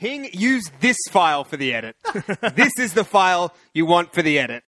Hing, use this file for the edit. This is the file you want for the edit.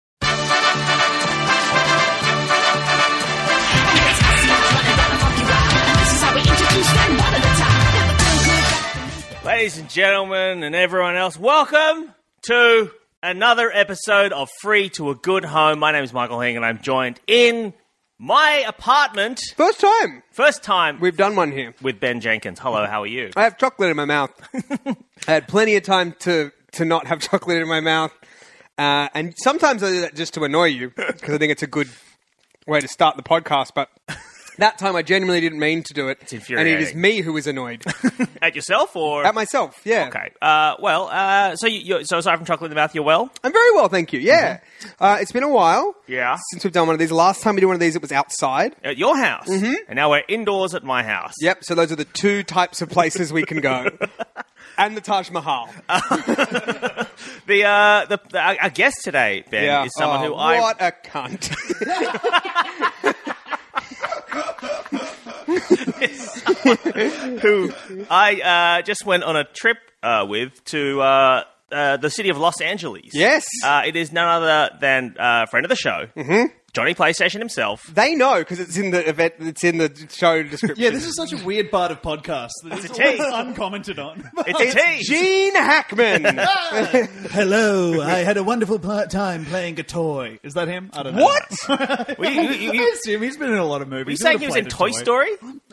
Ladies and gentlemen and everyone else, welcome to another episode of Free to a Good Home. My name is Michael Hing and I'm joined in my apartment. First time We've done one here. with Ben Jenkins. Hello, how are you? I have chocolate in my mouth. I had plenty of time to not have chocolate in my mouth. And sometimes I do that just to annoy you, because I think it's a good way to start the podcast. But that time I genuinely didn't mean to do it. It's infuriating. And it is me who is annoyed. At yourself or? At myself, yeah. Okay. So aside from chocolate in the mouth, you're well? I'm very well, thank you. Yeah. It's been a while since we've done one of these. The last time we did one of these, it was outside. At your house. Mm-hmm. And now we're indoors at my house. Yep, so those are the two types of places we can go. And the Taj Mahal. Our guest today, Ben, is someone who What a cunt. who I just went on a trip with to the city of Los Angeles. Yes. It is none other than a friend of the show, Johnny PlayStation himself. They know, because it's in the event, it's in the show description. Yeah, this is such a weird part of podcasts that It's it's a tease. always uncommented on. It's a tease. Gene Hackman. Hello, I had a wonderful time playing a toy. Is that him? I don't know. What? I assume he's been in a lot of movies. Were you saying he was in Toy Story?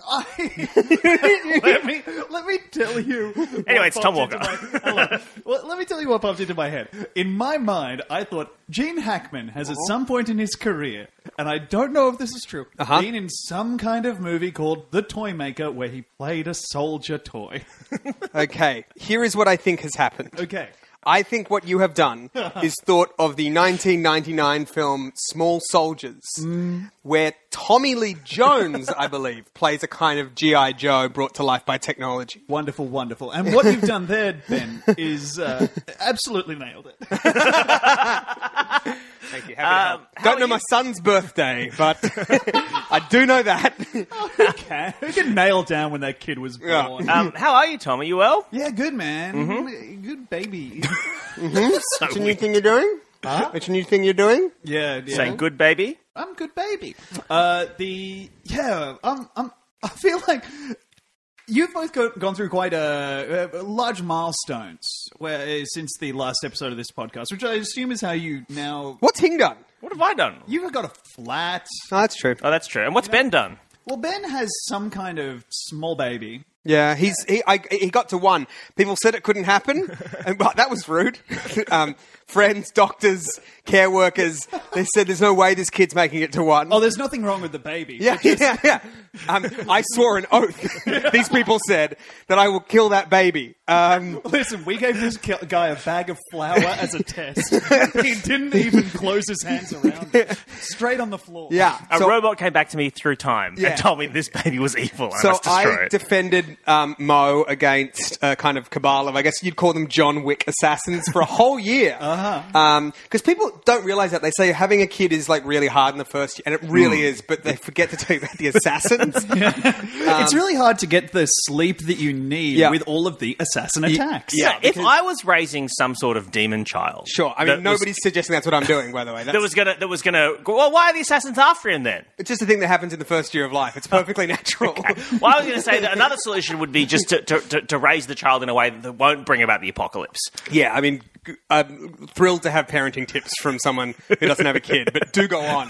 let me tell you. Anyway, it's Tom Walker. Let me tell you what popped into my head. In my mind, I thought Gene Hackman has at some point in his career, and I don't know if this is true, been in some kind of movie called The Toy Maker where he played a soldier toy. Okay, here is what I think has happened. Okay. I think what you have done is thought of the 1999 film Small Soldiers, where Tommy Lee Jones, I believe, plays a kind of G.I. Joe brought to life by technology. Wonderful, wonderful. And what you've done there, Ben, is absolutely nailed it. Thank you. Happy to help. Don't know my son's birthday, but I do know that. Who can nail down when that kid was born? How are you, Tom? Are you well? Yeah, good, man. Good baby. What's a new thing you're doing? What's a new thing you're doing? Yeah. Saying good baby? I'm good, baby. I feel like you've both gone through quite a large milestones since the last episode of this podcast, which I assume is how you now... What's Hing done? What have I done? You've got a flat. Oh, that's true. Oh, that's true. And what's Ben done? Well, Ben has some kind of small baby. Yeah, he got to one. People said it couldn't happen, and that was rude. Friends, doctors, care workers, they said there's no way this kid's making it to one. Oh, there's nothing wrong with the baby. Yeah. I swore an oath, these people said, that I will kill that baby. Listen, we gave this guy a bag of flour as a test. He didn't even close his hands around it. Straight on the floor. Yeah. A robot came back to me through time and told me this baby was evil. And So I must destroy I it. defended Mo against a kind of cabal of, I guess you'd call them John Wick assassins for a whole year. Because people don't realize that. They say having a kid is like really hard in the first year, and it really is, but they forget to tell you about the assassins. It's really hard to get the sleep that you need with all of the assassin attacks. Yeah. If I was raising some sort of demon child... Sure. I mean, nobody's suggesting that's what I'm doing, by the way. That was gonna... Well, why are the assassins after him then? It's just a thing that happens in the first year of life. It's perfectly natural. Well, I was going to say that another solution would be just to raise the child in a way that won't bring about the apocalypse. Yeah, I mean, I'm thrilled to have parenting tips from someone who doesn't have a kid, but do go on.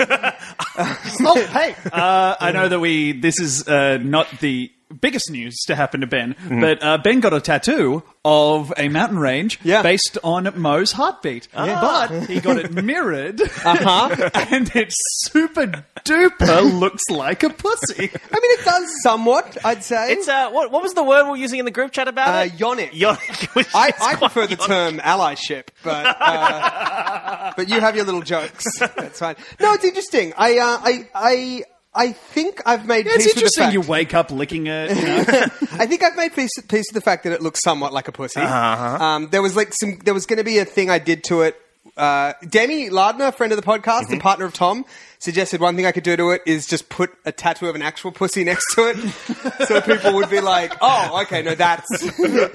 I know that this is not the biggest news to happen to Ben, but Ben got a tattoo of a mountain range based on Mo's heartbeat. But he got it mirrored, and it super duper looks like a pussy. I mean, it does somewhat, I'd say. It's what was the word we were using in the group chat about it? Yonic. Yonic. I prefer the term allyship, but you have your little jokes. That's fine. No, it's interesting. I think I've made peace It's with the interesting fact... you wake up licking it. You know? I think I've made peace with the fact that it looks somewhat like a pussy. There was going to be a thing I did to it Demi Lardner, friend of the podcast and partner of Tom, suggested one thing I could do to it is just put a tattoo of an actual pussy next to it, so people would be like, "Oh, okay, no, that's what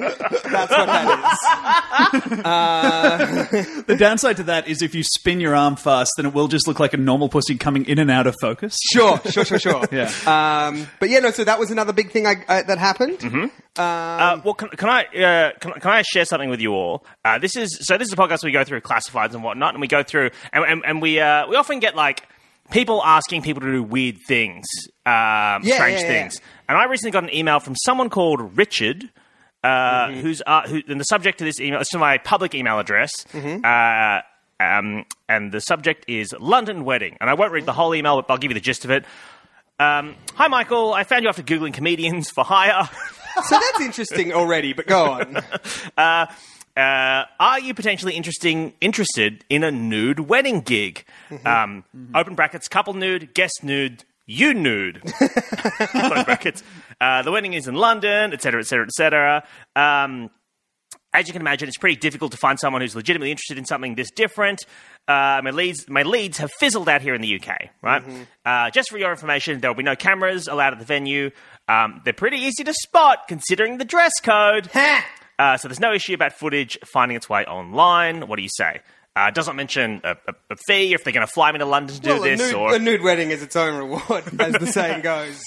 that is." The downside to that is if you spin your arm fast, then it will just look like a normal pussy coming in and out of focus. Sure. Yeah. But yeah, no. So that was another big thing that happened. Well, can I share something with you all? This is a podcast where we go through classifieds and whatnot, and we go through and we often get like people asking people to do weird things, strange things. And I recently got an email from someone called Richard, who and the subject to this email is to my public email address. And the subject is London wedding. And I won't read the whole email, but I'll give you the gist of it. Hi, Michael. I found you after Googling comedians for hire. So that's interesting already, but go on. Are you potentially interested in a nude wedding gig? Open brackets, couple nude, guest nude, you nude. Close brackets. The wedding is in London, etc., etc., etc. As you can imagine, it's pretty difficult to find someone who's legitimately interested in something this different. My leads have fizzled out here in the UK, right? Just for your information, there will be no cameras allowed at the venue. They're pretty easy to spot considering the dress code. So there's no issue about footage finding its way online. What do you say? It doesn't mention a fee if they're going to fly me to London to do this. A nude wedding is its own reward, as the saying goes.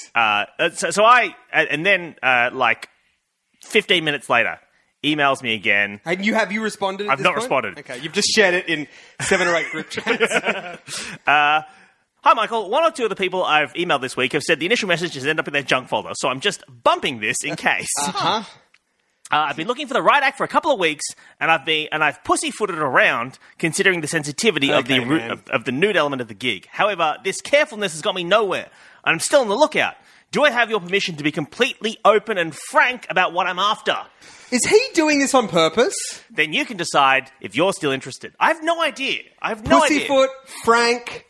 Like 15 minutes later, emails me again. And have you responded? I've not responded. Okay, you've just shared it in 7 or 8 group chats. Hi, Michael. One or two of the people I've emailed this week have said the initial message has ended up in their junk folder, so I'm just bumping this in case. I've been looking for the right act for a couple of weeks, and I've pussyfooted around considering the sensitivity of the nude element of the gig. However, this carefulness has got me nowhere, and I'm still on the lookout. Do I have your permission to be completely open and frank about what I'm after? Is he doing this on purpose? Then you can decide if you're still interested. I have no idea. Pussyfoot, Frank.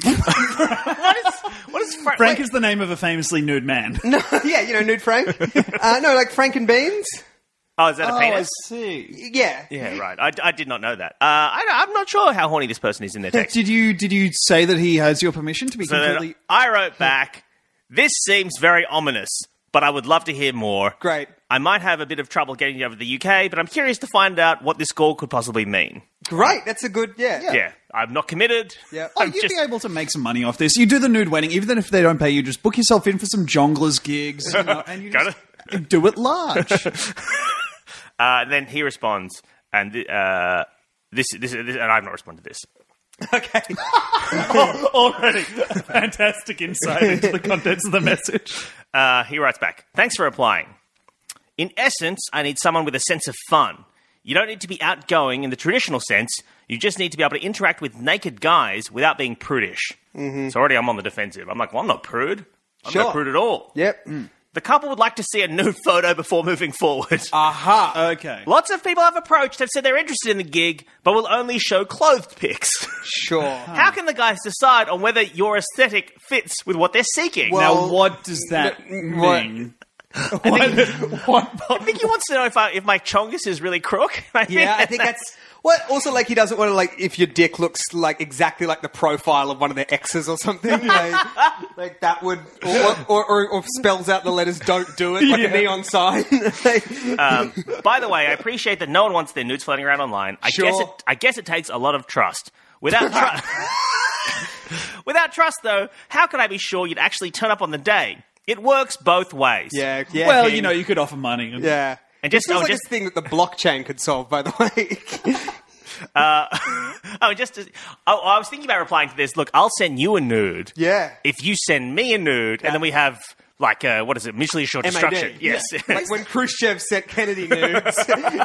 What is Frank? Frank is the name of a famously nude man. No, yeah, Nude Frank. No, like Frank and Beans. Oh, is that a penis? I see. Yeah. Yeah, right. I did not know that. I'm not sure how horny this person is in their text. Did you say that he has your permission to be completely... I wrote back, this seems very ominous, but I would love to hear more. Great. I might have a bit of trouble getting you over to the UK, but I'm curious to find out what this call could possibly mean. Great. That's a good, Yeah. I'm not committed. Yeah. You'd be able to make some money off this. You do the nude wedding, even if they don't pay you, just book yourself in for some jonglers gigs. And you just do it large. Then he responds, and this, and I've not responded to this. Okay. Already. Fantastic insight into the contents of the message. He writes back, thanks for replying. In essence, I need someone with a sense of fun. You don't need to be outgoing in the traditional sense. You just need to be able to interact with naked guys without being prudish. So already I'm on the defensive. I'm like, well, I'm not prude. I'm not prude at all. Yep. The couple would like to see a nude photo before moving forward. Aha. Okay. Lots of people I've approached have said they're interested in the gig, but will only show clothed pics. Sure. How can the guys decide on whether your aesthetic fits with what they're seeking? Now, what does that mean? I think he wants to know if my chongus is really crook. I think that's... Well, also, like, he doesn't want to, like, if your dick looks, like, exactly like the profile of one of their exes or something, like that would... Or spells out the letters, don't do it, like a neon sign. By the way, I appreciate that no one wants their nudes floating around online. I guess it takes a lot of trust. Without trust, though, how can I be sure you'd actually turn up on the day? It works both ways. Yeah. Well, you could offer money. Yeah. And just a thing that the blockchain could solve, by the way. I was thinking about replying to this. Look, I'll send you a nude. Yeah. If you send me a nude, and then we have like what is it? Mutually assured destruction. Yes. Yeah. Like when Khrushchev sent Kennedy nudes.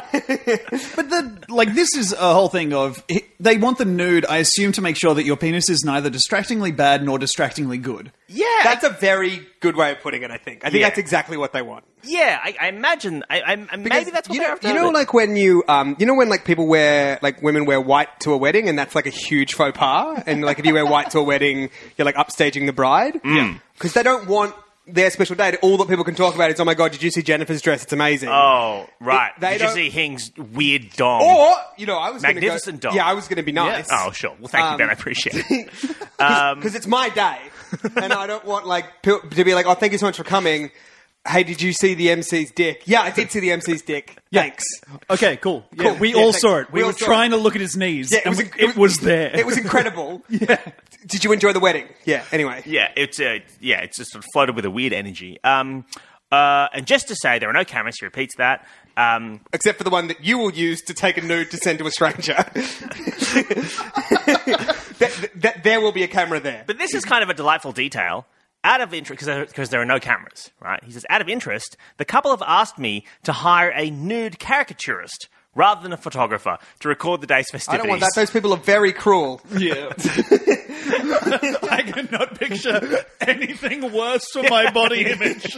But this is a whole thing of they want the nude, I assume, to make sure that your penis is neither distractingly bad nor distractingly good. Yeah, that's a very good way of putting it. I think that's exactly what they want. Yeah, I imagine. Maybe that's what they're after. You know, like when when like people wear, like women wear white to a wedding, and that's like a huge faux pas. And like if you wear white to a wedding, you're like upstaging the bride. Yeah, because they don't want their special date, all that people can talk about is, oh my God, did you see Jennifer's dress? It's amazing. Oh, right. They Did you don't- see Hing's weird dong? Or, I was Magnificent gonna dog. go, yeah, I was going to be nice. Oh, sure. Well, thank you, Ben. I appreciate it. Because it's my day, and I don't want to be like, oh, thank you so much for coming. Hey, did you see the MC's dick? Yeah, I did see the MC's dick. Thanks. Okay, cool. Cool. We Yeah, all thanks. saw it. We We all were saw trying to look at his knees. Yeah, and it was there. It was incredible. Yeah. Did you enjoy the wedding? Yeah. Anyway. Yeah, it's just sort of floated with a weird energy. And just to say, there are no cameras. He repeats that. Except for the one that you will use to take a nude to send to a stranger. There will be a camera there. But this is kind of a delightful detail. Out of interest, because there are no cameras, right? He says, out of interest, the couple have asked me to hire a nude caricaturist rather than a photographer to record the day's festivities. I don't want that. Those people are very cruel. Yeah. I cannot picture anything worse for my body image.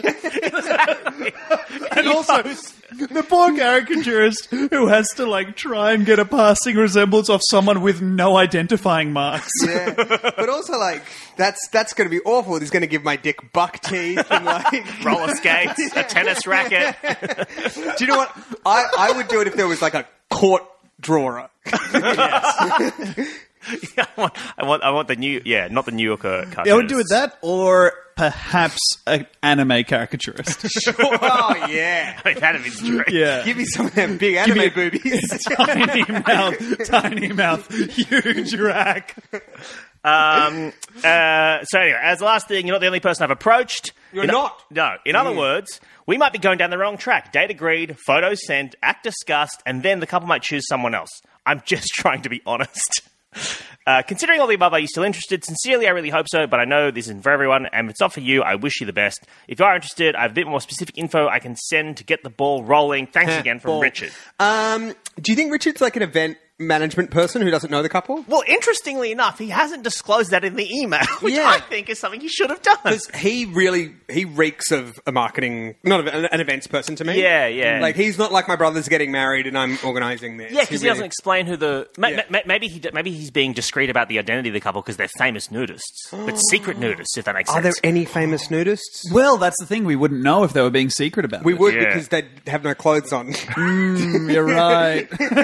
And also, the poor caricaturist who has to try and get a passing resemblance of someone with no identifying marks. Yeah. But also, that's going to be awful. He's going to give my dick buck teeth and roller skates, a tennis racket. Do you know what? I would do it if there was a court drawer. Yeah, I want the new, not the New Yorker cartoonist. Yeah, I would do it that, or perhaps an anime caricaturist. Oh, yeah. I mean, that'd be great. Yeah. Give me some of them big anime boobies. tiny mouth, huge rack. So anyway, as the last thing, you're not the only person I've approached. You're not? No. In other words, we might be going down the wrong track. Date agreed, photos sent, act discussed, and then the couple might choose someone else. I'm just trying to be honest. Considering all the above, are you still interested? Sincerely, I really hope so, but I know this isn't for everyone, and if it's not for you, I wish you the best. If you are interested, I have a bit more specific info I can send to get the ball rolling. Thanks again from Richard. Do you think Richard's like an event management person who doesn't know the couple? Well, interestingly enough, he hasn't disclosed that in the email, which I think is something he should have done. Because he reeks of a marketing, not an events person to me. Yeah. Like, he's not like my brother's getting married and I'm organising this. Yeah, because he doesn't explain who the... Maybe he's being discreet about the identity of the couple because they're famous nudists. But secret nudists, if that makes sense. Are there any famous nudists? Well, that's the thing. We wouldn't know if they were being secret about We it. would because they'd have no clothes on. You're right.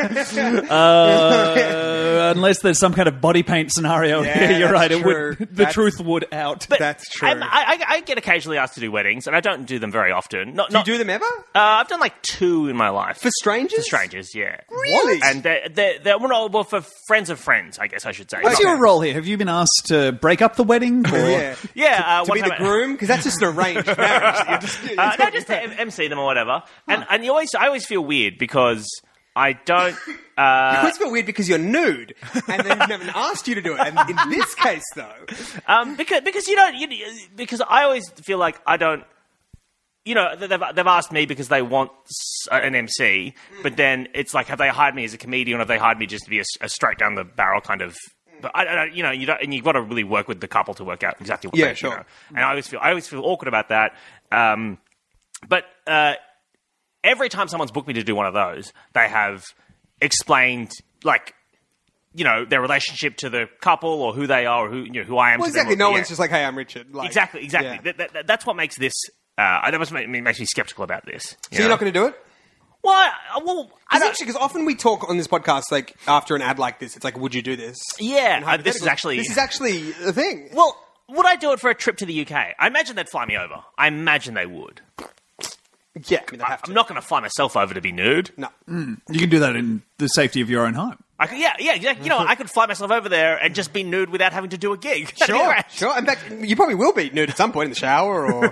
Unless there's some kind of body paint scenario here, you're right. The truth would out. But that's true. I get occasionally asked to do weddings, and I don't do them very often. Do you do them ever? I've done 2 in my life. For strangers? For strangers, yeah. Really? And they're for friends of friends, I guess I should say. What's your role here? Have you been asked to break up the wedding? Or? Yeah. To be the groom? Because that's just an arranged marriage. Just to MC them or whatever. And I always feel weird because I don't... You always feel weird because you're nude, and they've never asked you to do it. And in this case, though... Because you don't... because I always feel like I don't... they've asked me because they want an MC, but then it's like, have they hired me as a comedian, or have they hired me just to be a straight down the barrel kind of... But I don't, you don't, and you've got to really work with the couple to work out exactly what they sure. And I always feel awkward about that. But every time someone's booked me to do one of those, they have explained their relationship to the couple or who they are or who I am. Well, to them. exactly. No one's just like, hey, I'm Richard. Exactly. Yeah. That's what makes this. That makes me skeptical about this. So you're not going to do it? Well, because often we talk on this podcast, after an ad like this, it's like, would you do this? Yeah, this is actually a thing. Well, would I do it for a trip to the UK? I imagine they'd fly me over. I imagine they would. Yeah, I mean, they have to. I'm not going to fly myself over to be nude. No. You can do that in the safety of your own home. Exactly. I could fly myself over there and just be nude without having to do a gig. Sure. In fact, you probably will be nude at some point in the shower or...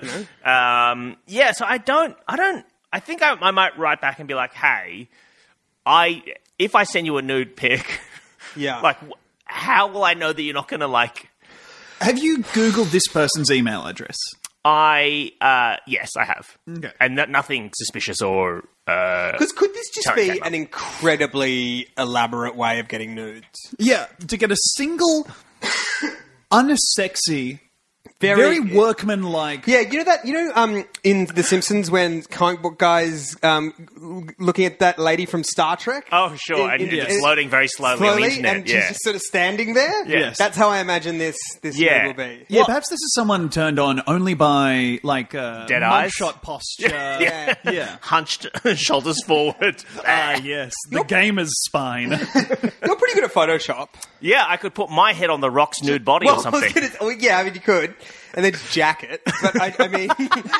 So I think I might write back and be like, hey, if I send you a nude pic, how will I know that you're not going to Have you Googled this person's email address? Yes, I have. Okay. And nothing suspicious or... Because could this just be an incredibly elaborate way of getting nudes? Yeah, to get a single unsexy very workmanlike. Yeah, in The Simpsons when comic book guys looking at that lady from Star Trek. Oh, sure, and it's loading very slowly on the internet. And she's just sort of standing there. Yes. That's how I imagine this mood will be. Yeah, perhaps this is someone turned on only by dead eyes, mugshot posture. yeah, hunched, shoulders forward. Yes, the gamer's spine. You're pretty good at Photoshop. Yeah, I could put my head on the Rock's nude body or something. I mean, you could. And then just jack it. But I mean...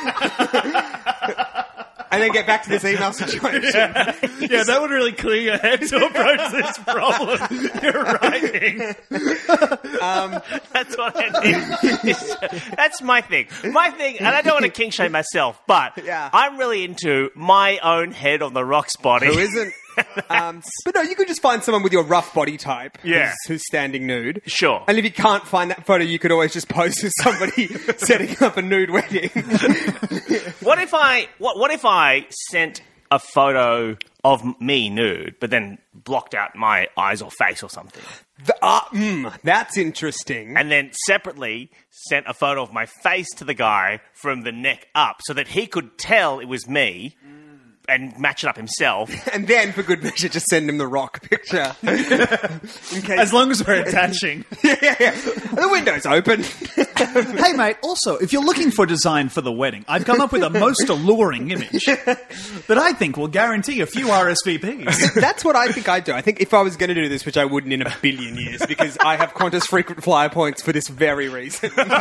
and then get back to this email situation. Yeah, that would really clear your head to approach this problem you're writing. That's what I need. That's my thing. My thing, and I don't want to king shame myself, but I'm really into my own head on the Rock's body. Who isn't? But no, you could just find someone with your rough body type who's standing nude. Sure. And if you can't find that photo, you could always just pose as somebody setting up a nude wedding. What if I sent a photo of me nude, but then blocked out my eyes or face or something? That's interesting. And then separately sent a photo of my face to the guy from the neck up so that he could tell it was me. And match it up himself. And then, for good measure, just send him the Rock picture. As long as we're attaching. Yeah. The window's open. Hey, mate, also, if you're looking for design for the wedding, I've come up with a most alluring image that I think will guarantee a few RSVPs. That's what I think I'd do. I think if I was going to do this, which I wouldn't in a billion years, because I have Qantas frequent flyer points for this very reason. But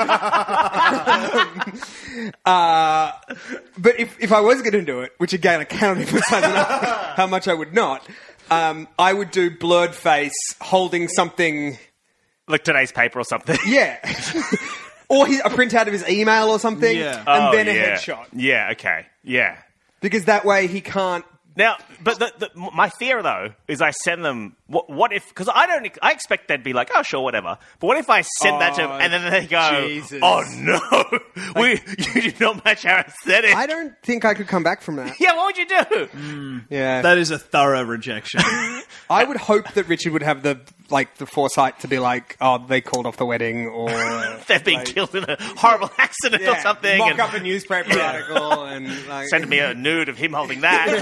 if I was going to do it, which again, I cannot emphasize enough how much I would not, I would do blurred face holding something... Like today's paper or something. Yeah. Or a printout of his email or something, and then a headshot. Yeah, okay. Yeah. Because that way he can't... Now, but my fear, though, is I send them... What if... Because I expect they'd be like, oh, sure, whatever. But what if I send that to them and then they go, Jesus. Oh, no, you did not match our aesthetic. I don't think I could come back from that. Yeah, what would you do? Yeah. That is a thorough rejection. I would hope that Richard would have the foresight to be like, oh, they called off the wedding, or... They've been killed in a horrible accident or something. Mock up a newspaper article and... Send me a nude of him holding that.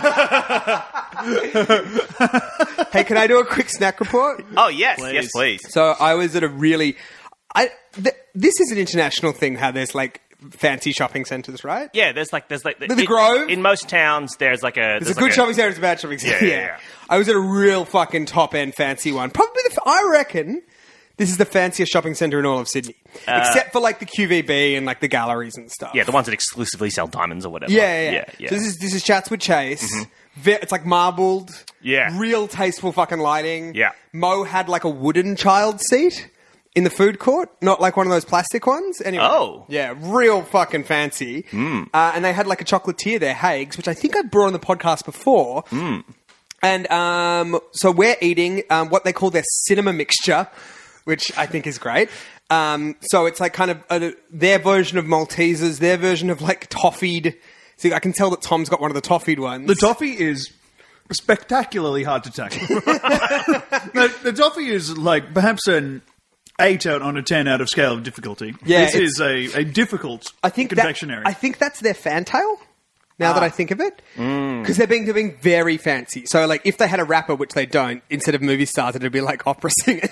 Hey, can I do a quick snack report? Oh, yes. Please. Yes, please. So I was at a really... this is an international thing, how there's fancy shopping centres, right? Yeah, there's the Grove. In most towns, there's a good shopping centre, there's a bad shopping centre. Yeah. I was at a real fucking top-end fancy one. Probably, I reckon, this is the fanciest shopping centre in all of Sydney. Except for, the QVB and, the galleries and stuff. Yeah, the ones that exclusively sell diamonds or whatever. Yeah. So this is Chatswood Chase. Mm-hmm. It's, marbled. Yeah. Real tasteful fucking lighting. Yeah. Mo had, a wooden child seat in the food court, not one of those plastic ones. Anyway. Oh. Yeah, real fucking fancy. And they had a chocolatier there, Hague's, which I think I brought on the podcast before. And so we're eating what they call their cinema mixture, which I think is great. So it's kind of their version of Maltesers, their version of toffeed. See, I can tell that Tom's got one of the toffeed ones. The toffee is spectacularly hard to tackle. The toffee is perhaps an 8 on a 10 out of scale of difficulty. Yeah, this is a difficult confectionery. I think that's their fantail. Now that I think of it, because they're being very fancy. So, like, if they had a rapper, which they don't, instead of movie stars, it'd be like opera singers.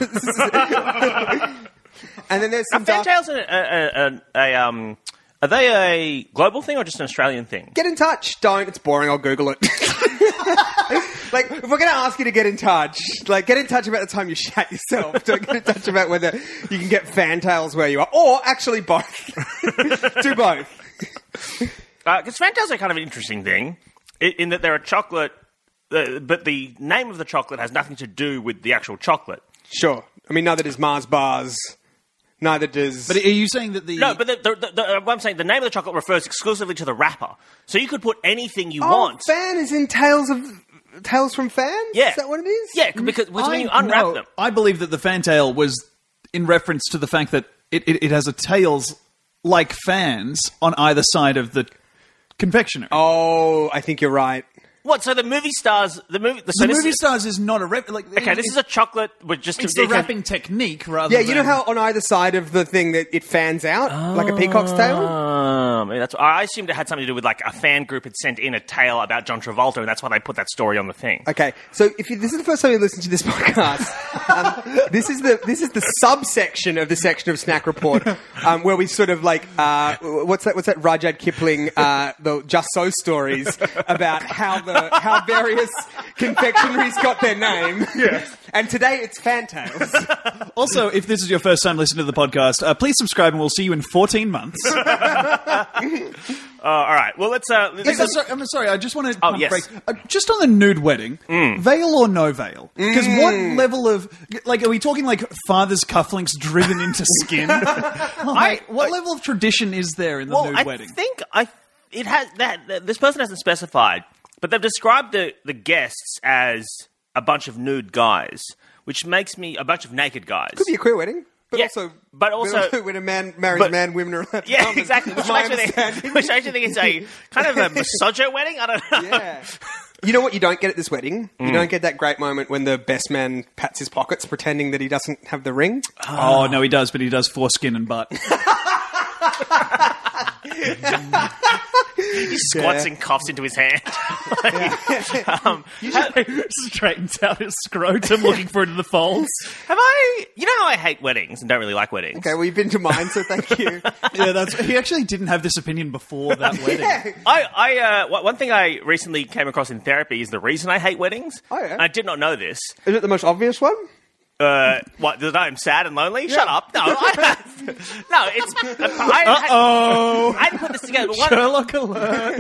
And then there's some fantails are they a global thing or just an Australian thing? Get in touch. Don't. It's boring. I'll Google it. Like, if we're going to ask you to get in touch, like, get in touch about the time you shat yourself. Don't get in touch about whether you can get fantails where you are. Or, actually, both. Do both. Because fantails are kind of an interesting thing, in that they're a chocolate, but the name of the chocolate has nothing to do with the actual chocolate. Sure. I mean, neither does Mars Bars. Neither does... But are you saying that the... No, but what I'm saying, the name of the chocolate refers exclusively to the wrapper. So you could put anything you want. Fan is in Tales from Fans? Yeah. Is that what it is? Yeah, because when you unwrap them... I believe that the fantail was in reference to the fact that it has a tails like fans on either side of the confectionery. Oh, I think you're right. What? So the movie stars, the movie stars is not a okay. This is a chocolate with just it's the wrapping technique rather. Yeah, than... you know how on either side of the thing that it fans out like a peacock's tail. I assumed it had something to do with like a fan group had sent in a tale about John Travolta, and that's why they put that story on the thing. Okay, so if this is the first time you listen to this podcast, this is the subsection of the section of Snack Report where we sort of like what's that Rudyard Kipling the Just So stories about how various confectionaries got their name. Yeah. And today it's Fantails. Also, if this is your first time listening to the podcast, please subscribe and we'll see you in 14 months. All right. Well, let's. I'm sorry. I just want to yes. break. Just on the nude wedding, veil or no veil? Because what level of are we talking like father's cufflinks driven into skin? What level of tradition is there in the nude wedding? I think it has that. This person hasn't specified, but they've described the guests as a bunch of nude guys, which makes me a bunch of naked guys. Could be a queer wedding. But also, when a man marries a man, women are allowed to come. Exactly. Which I actually think is a kind of a misogyny wedding. I don't know. Yeah. You know what you don't get at this wedding? You don't get that great moment when the best man pats his pockets pretending that he doesn't have the ring. Oh, no, he does, but he does foreskin and butt. He squats and coughs into his hand. Straightens out his scrotum looking for it in the folds. You know how I hate weddings and don't really like weddings? Okay, well, you've been to mine, so thank you. He actually didn't have this opinion before that wedding. One thing I recently came across in therapy is the reason I hate weddings. Oh, yeah. And I did not know this. Is it the most obvious one? What? That I'm sad and lonely? Yeah. Shut up! No, it's. I hadn't put this together. But Sherlock alert!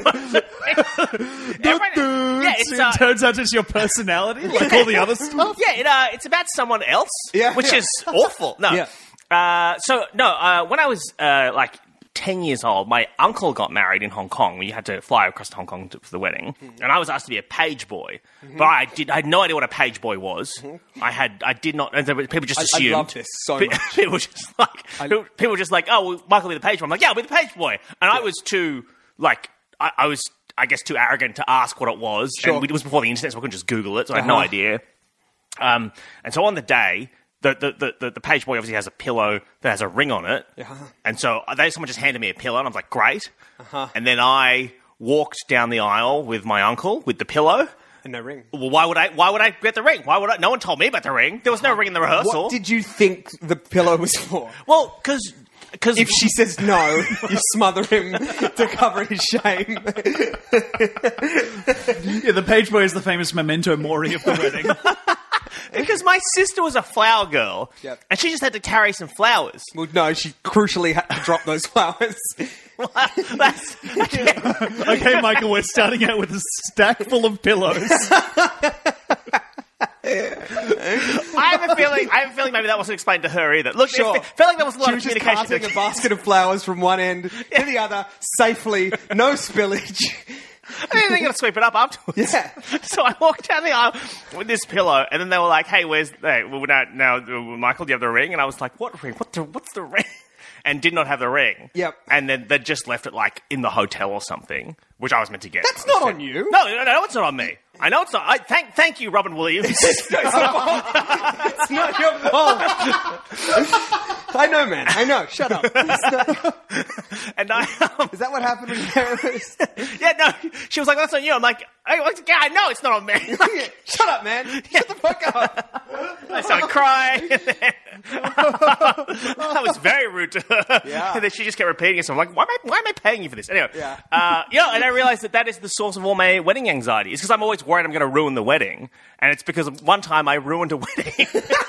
It turns out it's your personality, like all the other stuff. Yeah, it's about someone else, which is awful. No, when I was like 10 years old, my uncle got married in Hong Kong. We had to fly across to Hong Kong for the wedding. And I was asked to be a page boy. But I had no idea what a page boy was. I did not, and people just assumed. I love this so much. People were just like, oh, well, Michael will be the page boy. I'm like, yeah, I'll be the page boy. And I was too, I was, I guess, too arrogant to ask what it was. Sure. And it was before the internet, so I couldn't just Google it. So I had no idea. And so on the day, the page boy obviously has a pillow that has a ring on it. And so someone just handed me a pillow, and I was like, great. And then I walked down the aisle with my uncle with the pillow. And no ring. Well, why would I get the ring? No one told me about the ring. There was no ring in the rehearsal. What did you think the pillow was for? Well, because if she says no, you smother him to cover his shame. The page boy is the famous memento mori of the wedding. Because my sister was a flower girl, and she just had to carry some flowers. Well, no, she crucially had to drop those flowers. Okay, Michael, we're starting out with a stack full of pillows. I have a feeling maybe that wasn't explained to her either. Look, sure. I feel like there was a lot of communication. She was just passing a basket of flowers from one end to the other, safely, no spillage. I didn't think I'd sweep it up afterwards. Yeah. So I walked down the aisle with this pillow, and then they were like, hey, now, Michael, do you have the ring? And I was like, what ring? What's the ring? And did not have the ring. Yep. And then they just left it, like, in the hotel or something, which I was meant to get. That's not on you. No, it's not on me. I know it's not. Thank you, Robin Williams. It's not your fault. I know, man. I know. Shut up. And is that what happened with your therapist? Yeah, no. She was like, that's on you. I'm like, I know it's not on me. Shut up, man. Shut the fuck up. I started crying. I was very rude to her. Yeah. And then she just kept repeating it. So I'm like, why am I paying you for this? Anyway. Yeah. And I realized that is the source of all my wedding anxiety. It's because I'm always worried I'm going to ruin the wedding. And it's because one time I ruined a wedding.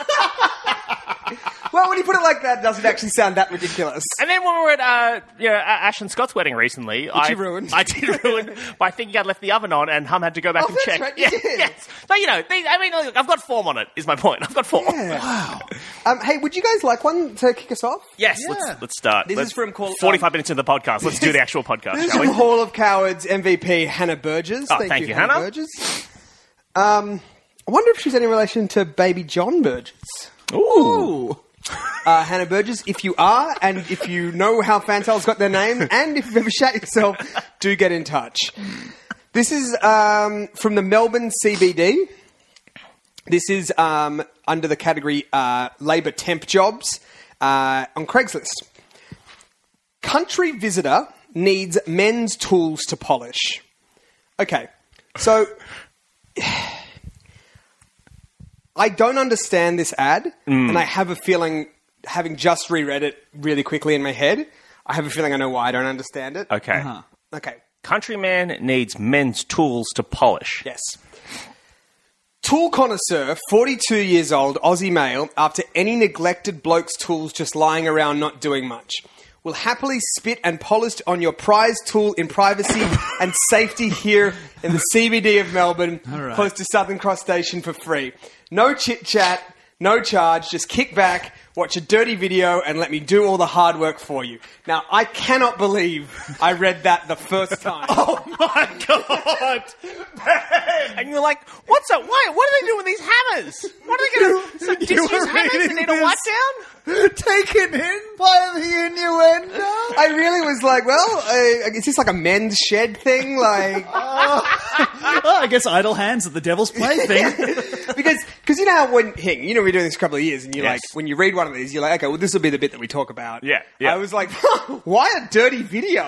Well, when you put it like that, it doesn't actually sound that ridiculous. And then when we were at Ash and Scott's wedding recently, I did ruin by thinking I'd left the oven on, and Hum had to go back and check. Right, you did. Yes. So look, I've got form on it. Is my point. I've got form. Yeah. Wow. Hey, would you guys like one to kick us off? Yes. Yeah. Let's start. This is from 45 minutes into the podcast. Let's do the actual podcast. This is from Hall of Cowards MVP Hannah Burgess. Oh, thank you, Hannah. Burgess. I wonder if she's any relation to baby John Burgess. Ooh. Hannah Burgess, if you are, and if you know how Fantails got their name, and if you've ever shat yourself, do get in touch. This is from the Melbourne CBD. This is under the category Labour Temp Jobs on Craigslist. Country visitor needs men's tools to polish. Okay, so I don't understand this ad, and I have a feeling, having just reread it really quickly in my head, I have a feeling I know why I don't understand it. Okay. Okay. Countryman needs men's tools to polish. Yes. Tool connoisseur, 42 years old, Aussie male, after any neglected bloke's tools just lying around not doing much, will happily spit and polish on your prized tool in privacy and safety here in the CBD of Melbourne, close to Southern Cross Station for free. No chit-chat, no charge, just kick back, watch a dirty video, and let me do all the hard work for you. Now, I cannot believe I read that the first time. Oh my God! And you're like, what's up? Why? What are they doing with these hammers? What are they going to... Some disused hammers that need a wipe down? Taken in by the innuendo? I really was like, well, is this like a men's shed thing? Like, I guess idle hands are the devil's plaything. Because you know how we're doing this a couple of years, and you're Yes. like, when you read one of these, you're like, okay, well, this will be the bit that we talk about. Yeah. I was like, why a dirty video?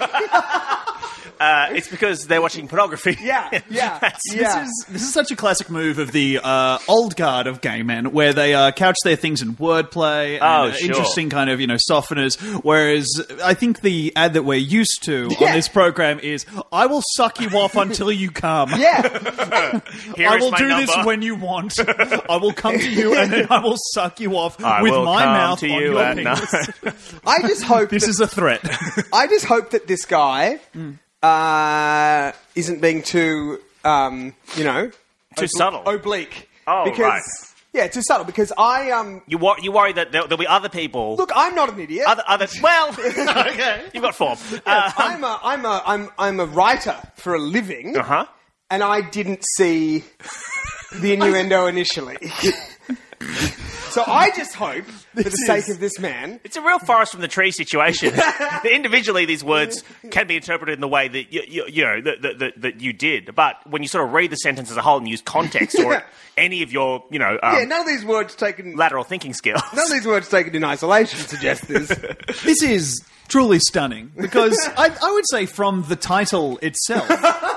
It's because they're watching pornography. Yeah. This is such a classic move of the old guard of gay men, where they couch their things in wordplay and sure. interesting kind of softeners. Whereas I think the ad that we're used to on this program is, "I will suck you off until you come. Yeah. Here I is will my do number. this when you want. I will come to you and then I will suck you off I with will my come mouth to on you your at penis." night. I just hope This is a threat. I just hope that this guy isn't being too, Too subtle. oblique. Oh, because, right. Yeah, too subtle. Because You worry that there'll be other people. look, I'm not an idiot. Well, okay, you've got form. I'm a writer for a living, Uh-huh. and I didn't see the innuendo initially. So I just hope, for the sake of this man, It's a real forest from the tree situation. Individually, these words can be interpreted in the way that that you did, but when you sort of read the sentence as a whole and use context or any of your none of these words taken, lateral thinking skills, none of these words taken in isolation suggest this. This is truly stunning because I would say from the title itself,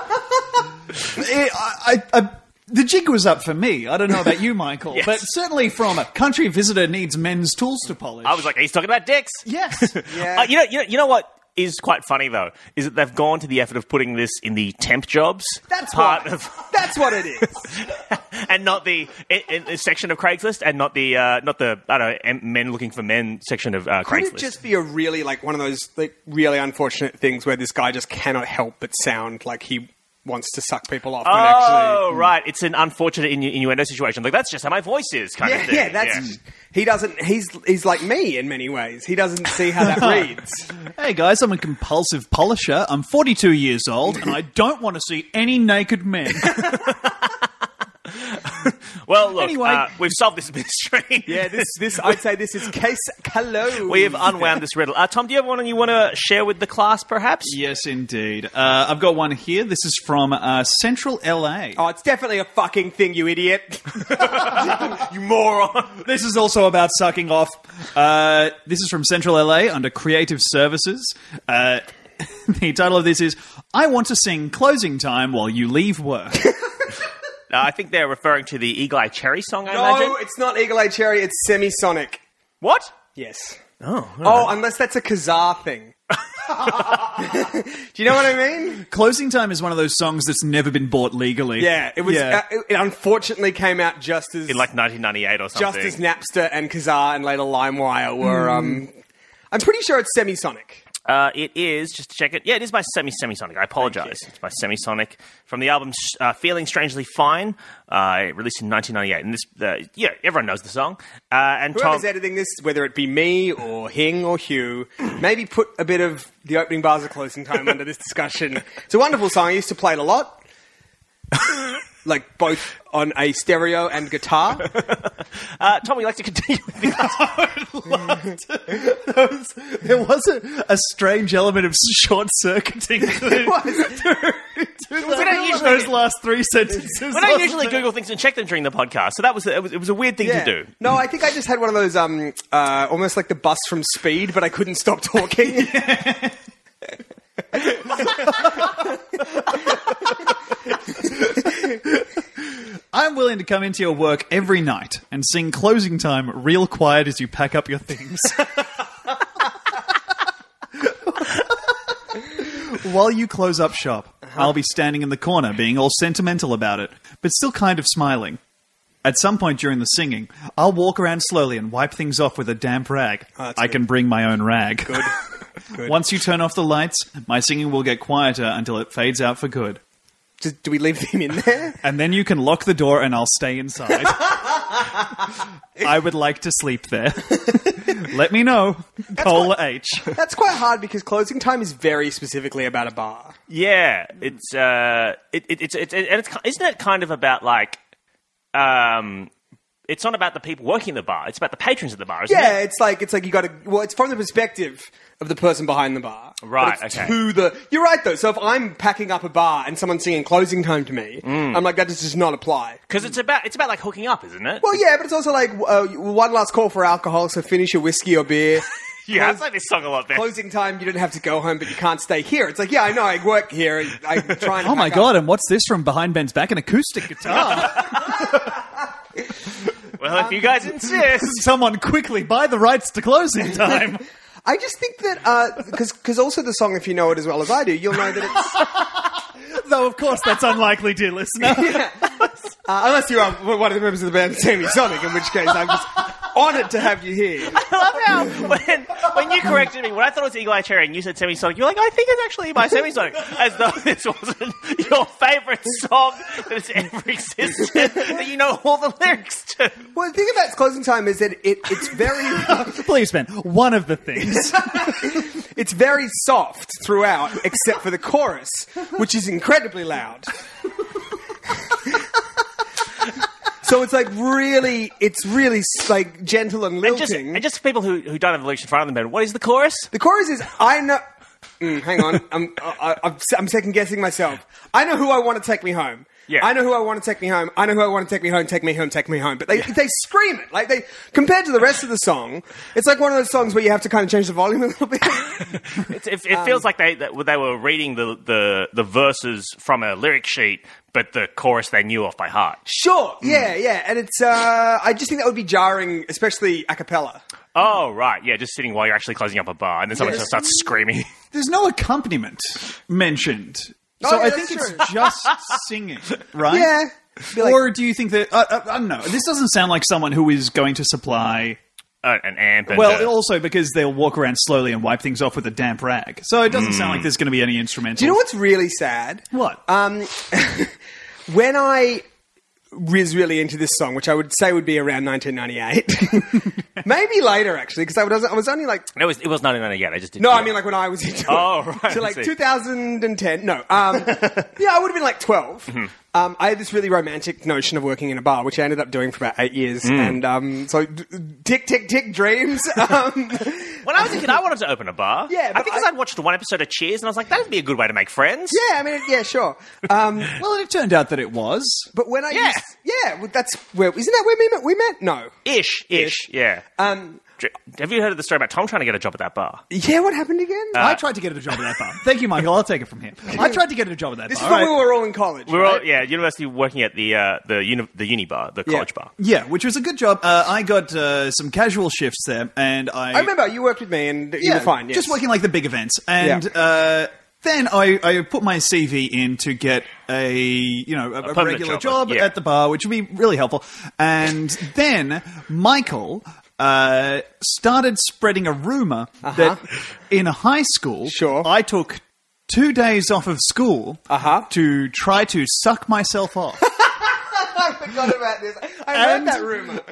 the jig was up for me. I don't know about you, Michael, Yes. but certainly from a country visitor needs men's tools to polish. I was like, he's talking about dicks. yes. Yeah. You know what is quite funny though is that they've gone to the effort of putting this in the temp jobs That's part what. of, That's what it is. and not the in the section of Craigslist, and not the I don't know, men looking for men section of Could Craigslist. it just be a really one of those really unfortunate things where this guy just cannot help but sound like he wants to suck people off? Oh, right. It's an unfortunate innuendo situation. Like, that's just how my voice is, kind of thing. Yeah, that's... He doesn't... He's like me in many ways. He doesn't see how that reads. Hey guys, I'm a compulsive polisher. I'm 42 years old and I don't want to see any naked men. Well, look, Anyway. we've solved this mystery. Yeah, this I'd say this is case closed. We have unwound this riddle. Tom, do you have one you want to share with the class, perhaps? Yes, indeed. I've got one here. This is from Central LA. Oh, it's definitely a fucking thing, you idiot. You moron. This is also about sucking off. This is from Central LA under Creative Services. The title of this is, "I want to sing Closing Time while you leave work." I think they're referring to the Eagle Eye Cherry song, I imagine. No, it's not Eagle Eye Cherry, it's Semisonic. What? Yes. Oh, Unless that's a Kazaa thing. Do you know what I mean? Closing Time is one of those songs that's never been bought legally. Yeah, it was. Yeah. It unfortunately came out just as in like 1998 or something. just as Napster and Kazaa and later LimeWire were. I'm pretty sure it's Semisonic. It is, just to check it. Yeah, it is by Semisonic. I apologize. It's by Semisonic from the album Feeling Strangely Fine, released in 1998. And this, everyone knows the song. And Whoever's Tom, editing this, whether it be me or Hing or Hugh, maybe put a bit of the opening bars of Closing Time under this discussion. It's a wonderful song. I used to play it a lot. Like both on a stereo and guitar. Tom, would you like to continue with the There was a strange element of short-circuiting. Those last three sentences. We don't usually Google things and check them during the podcast, so it was a weird thing to do. No, I think I just had one of those almost like the bus from Speed, but I couldn't stop talking. I'm willing to come into your work every night and sing closing time real quiet as you pack up your things. While you close up shop, I'll be standing in the corner being all sentimental about it, but still kind of smiling. At some point during the singing, I'll walk around slowly and wipe things off with a damp rag. I can bring my own rag. Good. Once you turn off the lights, my singing will get quieter until it fades out for good. Do we leave them in there? And then you can lock the door and I'll stay inside. I would like to sleep there. Let me know. Cole H. That's quite hard because closing time is very specifically about a bar. Yeah, it's isn't it kind of about like, it's not about the people working the bar. It's about the patrons of the bar, isn't it? Yeah, it's like you got to. Well, it's from the perspective of the person behind the bar, right? But it's Okay. You're right though. So if I'm packing up a bar and someone's singing closing time to me, I'm like, that does not apply. Because it's about like hooking up, isn't it? Well, yeah, but it's also like one last call for alcohol. So finish your whiskey or beer. Yeah, I like this song a lot better. Closing time, you don't have to go home, but you can't stay here. It's like, yeah, I know, I work here, and I try and. Oh my god! And what's this from behind Ben's back? An acoustic guitar. Well, if you guys insist. Someone quickly buy the rights to closing time. I just think that because also the song, if you know it as well as I do, you'll know that it's. Though of course that's unlikely, dear listener. Yeah. Unless you are one of the members of the band Sammy Sonic, in which case I'm just honoured to have you here. I love how when you corrected me, when I thought it was Eagle Eye Cherry and you said Semisonic, you're like, I think it's actually by Semisonic. As though this wasn't your favourite song that has ever existed, that you know all the lyrics to. Well, the thing about closing time is that it's very... Please, Ben, one of the things. It's very soft throughout, except for the chorus, which is incredibly loud. So it's like really like gentle and lilting. And just for people who don't have the lyrics in front of them, Ben, what is the chorus? The chorus is, I know... hang on, I'm second guessing myself. I know who I want to take me home. Yeah. I know who I want to take me home. I know who I want to take me home. Take me home. Take me home. But they scream it like compared to the rest of the song. It's like one of those songs where you have to kind of change the volume a little bit. It feels like they were reading the verses from a lyric sheet, but the chorus they knew off by heart. Sure. Yeah. And it's I just think that would be jarring, especially a cappella. Oh, right. Yeah, just sitting while you're actually closing up a bar, and then someone just starts screaming. There's no accompaniment mentioned. So I think it's just singing, right? Yeah. Or do you think that... I don't know. This doesn't sound like someone who is going to supply... an amp. Well, also because they'll walk around slowly and wipe things off with a damp rag. So it doesn't sound like there's going to be any instrumentals. Do you know what's really sad? What? When I was really into this song, which I would say would be around 1998. Maybe later, actually, because I was only like... It was 1998. I just didn't... No, I mean like when I was into it. Oh, right. So like 2010. No. Yeah, I would have been like 12. Mm-hmm. I had this really romantic notion of working in a bar, which I ended up doing for about 8 years. And so tick, tick, tick, dreams. When I was a kid, I wanted to open a bar. Yeah, I think because I'd watched one episode of Cheers, and I was like, that would be a good way to make friends. Yeah, I mean, yeah, sure. Well, it turned out that it was. But when I well, that's where... Isn't that where we met? No. Ish, yeah. Have you heard of the story about Tom trying to get a job at that bar? Yeah, what happened again? I tried to get a job at that bar. Thank you, Michael. I'll take it from here. I tried to get a job at that This bar. is when we were all in college, We were right? all, university working at the uni bar, the college bar. Yeah, which was a good job. I got some casual shifts there, and I remember you worked with me, and you were fine. Yes. Just working like the big events, and then I put my CV in to get a regular job at the bar, which would be really helpful. And then Michael started spreading a rumor that in high school, I took 2 days off of school to try to suck myself off. I forgot about this. I heard that rumor.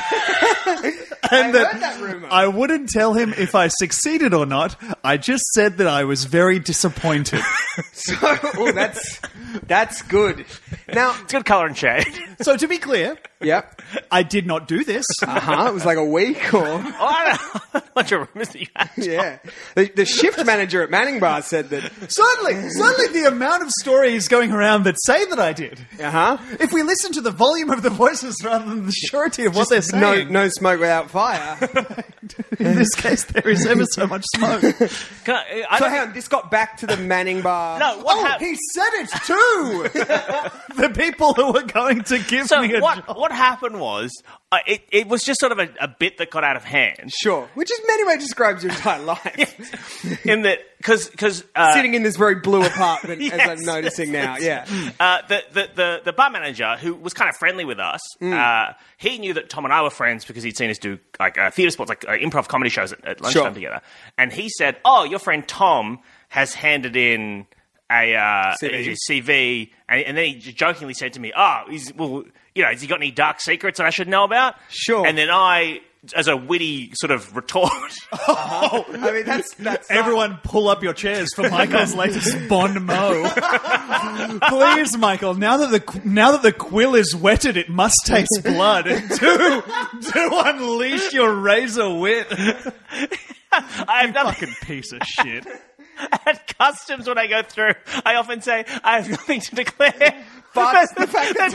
And I heard that rumor. I wouldn't tell him if I succeeded or not. I just said that I was very disappointed. So, that's good. Now, It's good colour and shade. So to be clear, yep. I did not do this. It was like a week or... I don't know. A bunch of rumours that you had. Yeah. The shift manager at Manning Bar said that... Certainly the amount of stories going around that say that I did. Uh-huh. If we listen to the volume of the voices rather than the surety of what they're saying. No smoke without fire. In this case, there is ever so much smoke. So Hang on, this got back to the Manning Bar. No, He said it too! The people who were going to give So me a job. what happened was, it was just sort of a bit that got out of hand. Sure. Which in many ways describes your entire life. In that, because Sitting in this very blue apartment, Yes, as I'm noticing now. Yeah. the bar manager, who was kind of friendly with us, he knew that Tom and I were friends because he'd seen us do like theatre sports, like improv comedy shows at lunchtime Sure. together. And he said, "Oh, your friend Tom has handed in a CV," and then he jokingly said to me, "Oh, has he got any dark secrets that I should know about?" Sure. And then I, as a witty sort of retort, I mean, that's Everyone pull up your chairs for Michael's latest Bon mot. Please, Michael, now that the quill is wetted, it must taste blood. Do unleash your razor wit. I have nothing. Fucking piece of shit. At customs, when I go through, I often say I have nothing to declare. But the fact that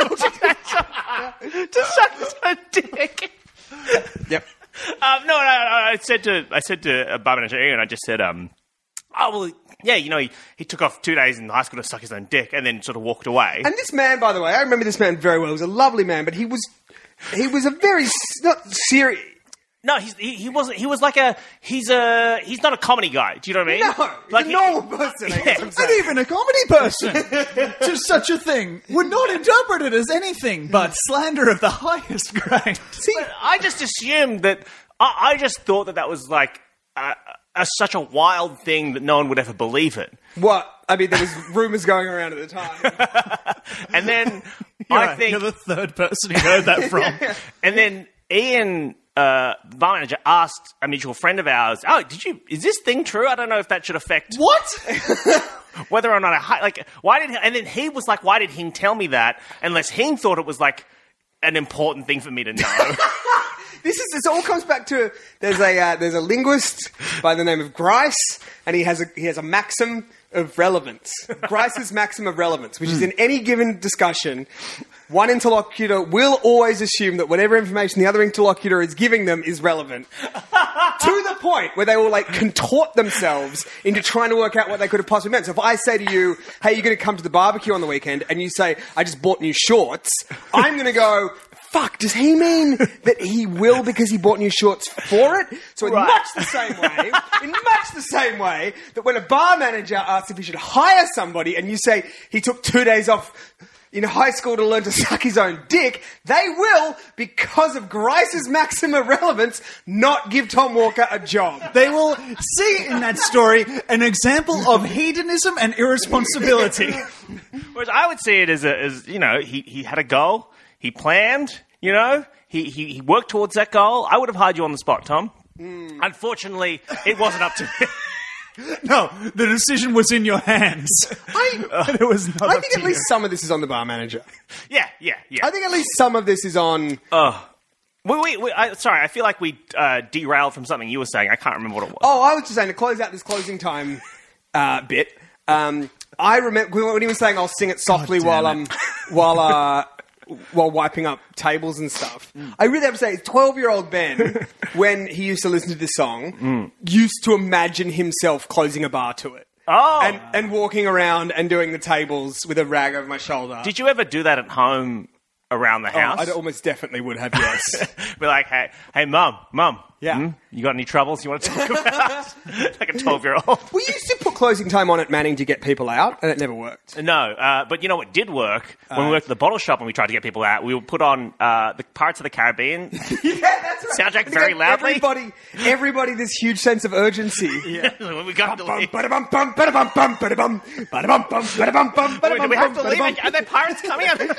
Tom to suck his own dick. Yep. No. I said to a bar manager, Ian, I just said, he took off 2 days in high school to suck his own dick, and then sort of walked away. And this man, by the way, I remember this man very well. He was a lovely man, but he was a very not serious. No, he wasn't. He was like he's not a comedy guy. Do you know what I mean? No, like he's a normal person. I guess I'm And saying. even a comedy person to such a thing would not interpret it as anything but slander of the highest grade. See, But I just assumed that. I just thought that was like such a wild thing that no one would ever believe it. what? I mean, there was rumours going around at the time. And then I think you're the third person who heard that from. And then Ian, the bar manager, asked a mutual friend of ours, "Oh, is this thing true? I don't know if that should affect What? whether or not why did he," and then he was like, "Why did he tell me that?" Unless he thought it was like an important thing for me to know. This all comes back to there's a linguist by the name of Grice, and he has a maxim of relevance. Grice's maxim of relevance, which is in any given discussion, one interlocutor will always assume that whatever information the other interlocutor is giving them is relevant. To the point where they will like contort themselves into trying to work out what they could have possibly meant. So if I say to you, "Hey, you're going to come to the barbecue on the weekend," and you say, "I just bought new shorts," I'm going to go, "Fuck, does he mean that he will because he bought new shorts for it?" So in much the same way that when a bar manager asks if he should hire somebody and you say he took 2 days off in high school to learn to suck his own dick, they will, because of Grice's maxim of relevance, not give Tom Walker a job. They will see in that story an example of hedonism and irresponsibility. Whereas I would see it as he had a goal, he planned, he worked towards that goal. I would have hired you on the spot, Tom. Unfortunately, it wasn't up to me. No, the decision was in your hands. It was not I up think to at least you. some of this is on the bar manager. Yeah. I think at least some of this is on... Sorry, I feel like we derailed from something you were saying. I can't remember what it was. Oh, I was just saying, to close out this closing time bit, I remember when he was saying I'll sing it softly while wiping up tables and stuff. I really have to say, 12-year-old Ben, when he used to listen to this song, used to imagine himself closing a bar to it. Oh. And walking around and doing the tables with a rag over my shoulder. Did you ever do that at home around the house? I almost definitely would have, yes. Be like, hey, mum. Yeah. You got any troubles you want to talk about? Like a 12-year-old. We used to put closing time on at Manning to get people out, and it never worked. No, but you know what did work? When we worked at the bottle shop and we tried to get people out, we would put on the Pirates of the Caribbean Yeah, that's right. soundtrack very loudly. Everybody, this huge sense of urgency. Yeah. When we got to leave. Ba-da-bum-bum, ba-da-bum-bum, ba-da-bum, ba-da-bum-bum, ba-da-bum-bum, ba-da-bum-bum, Do we have to leave? ba-da-bum. Are there pirates coming out?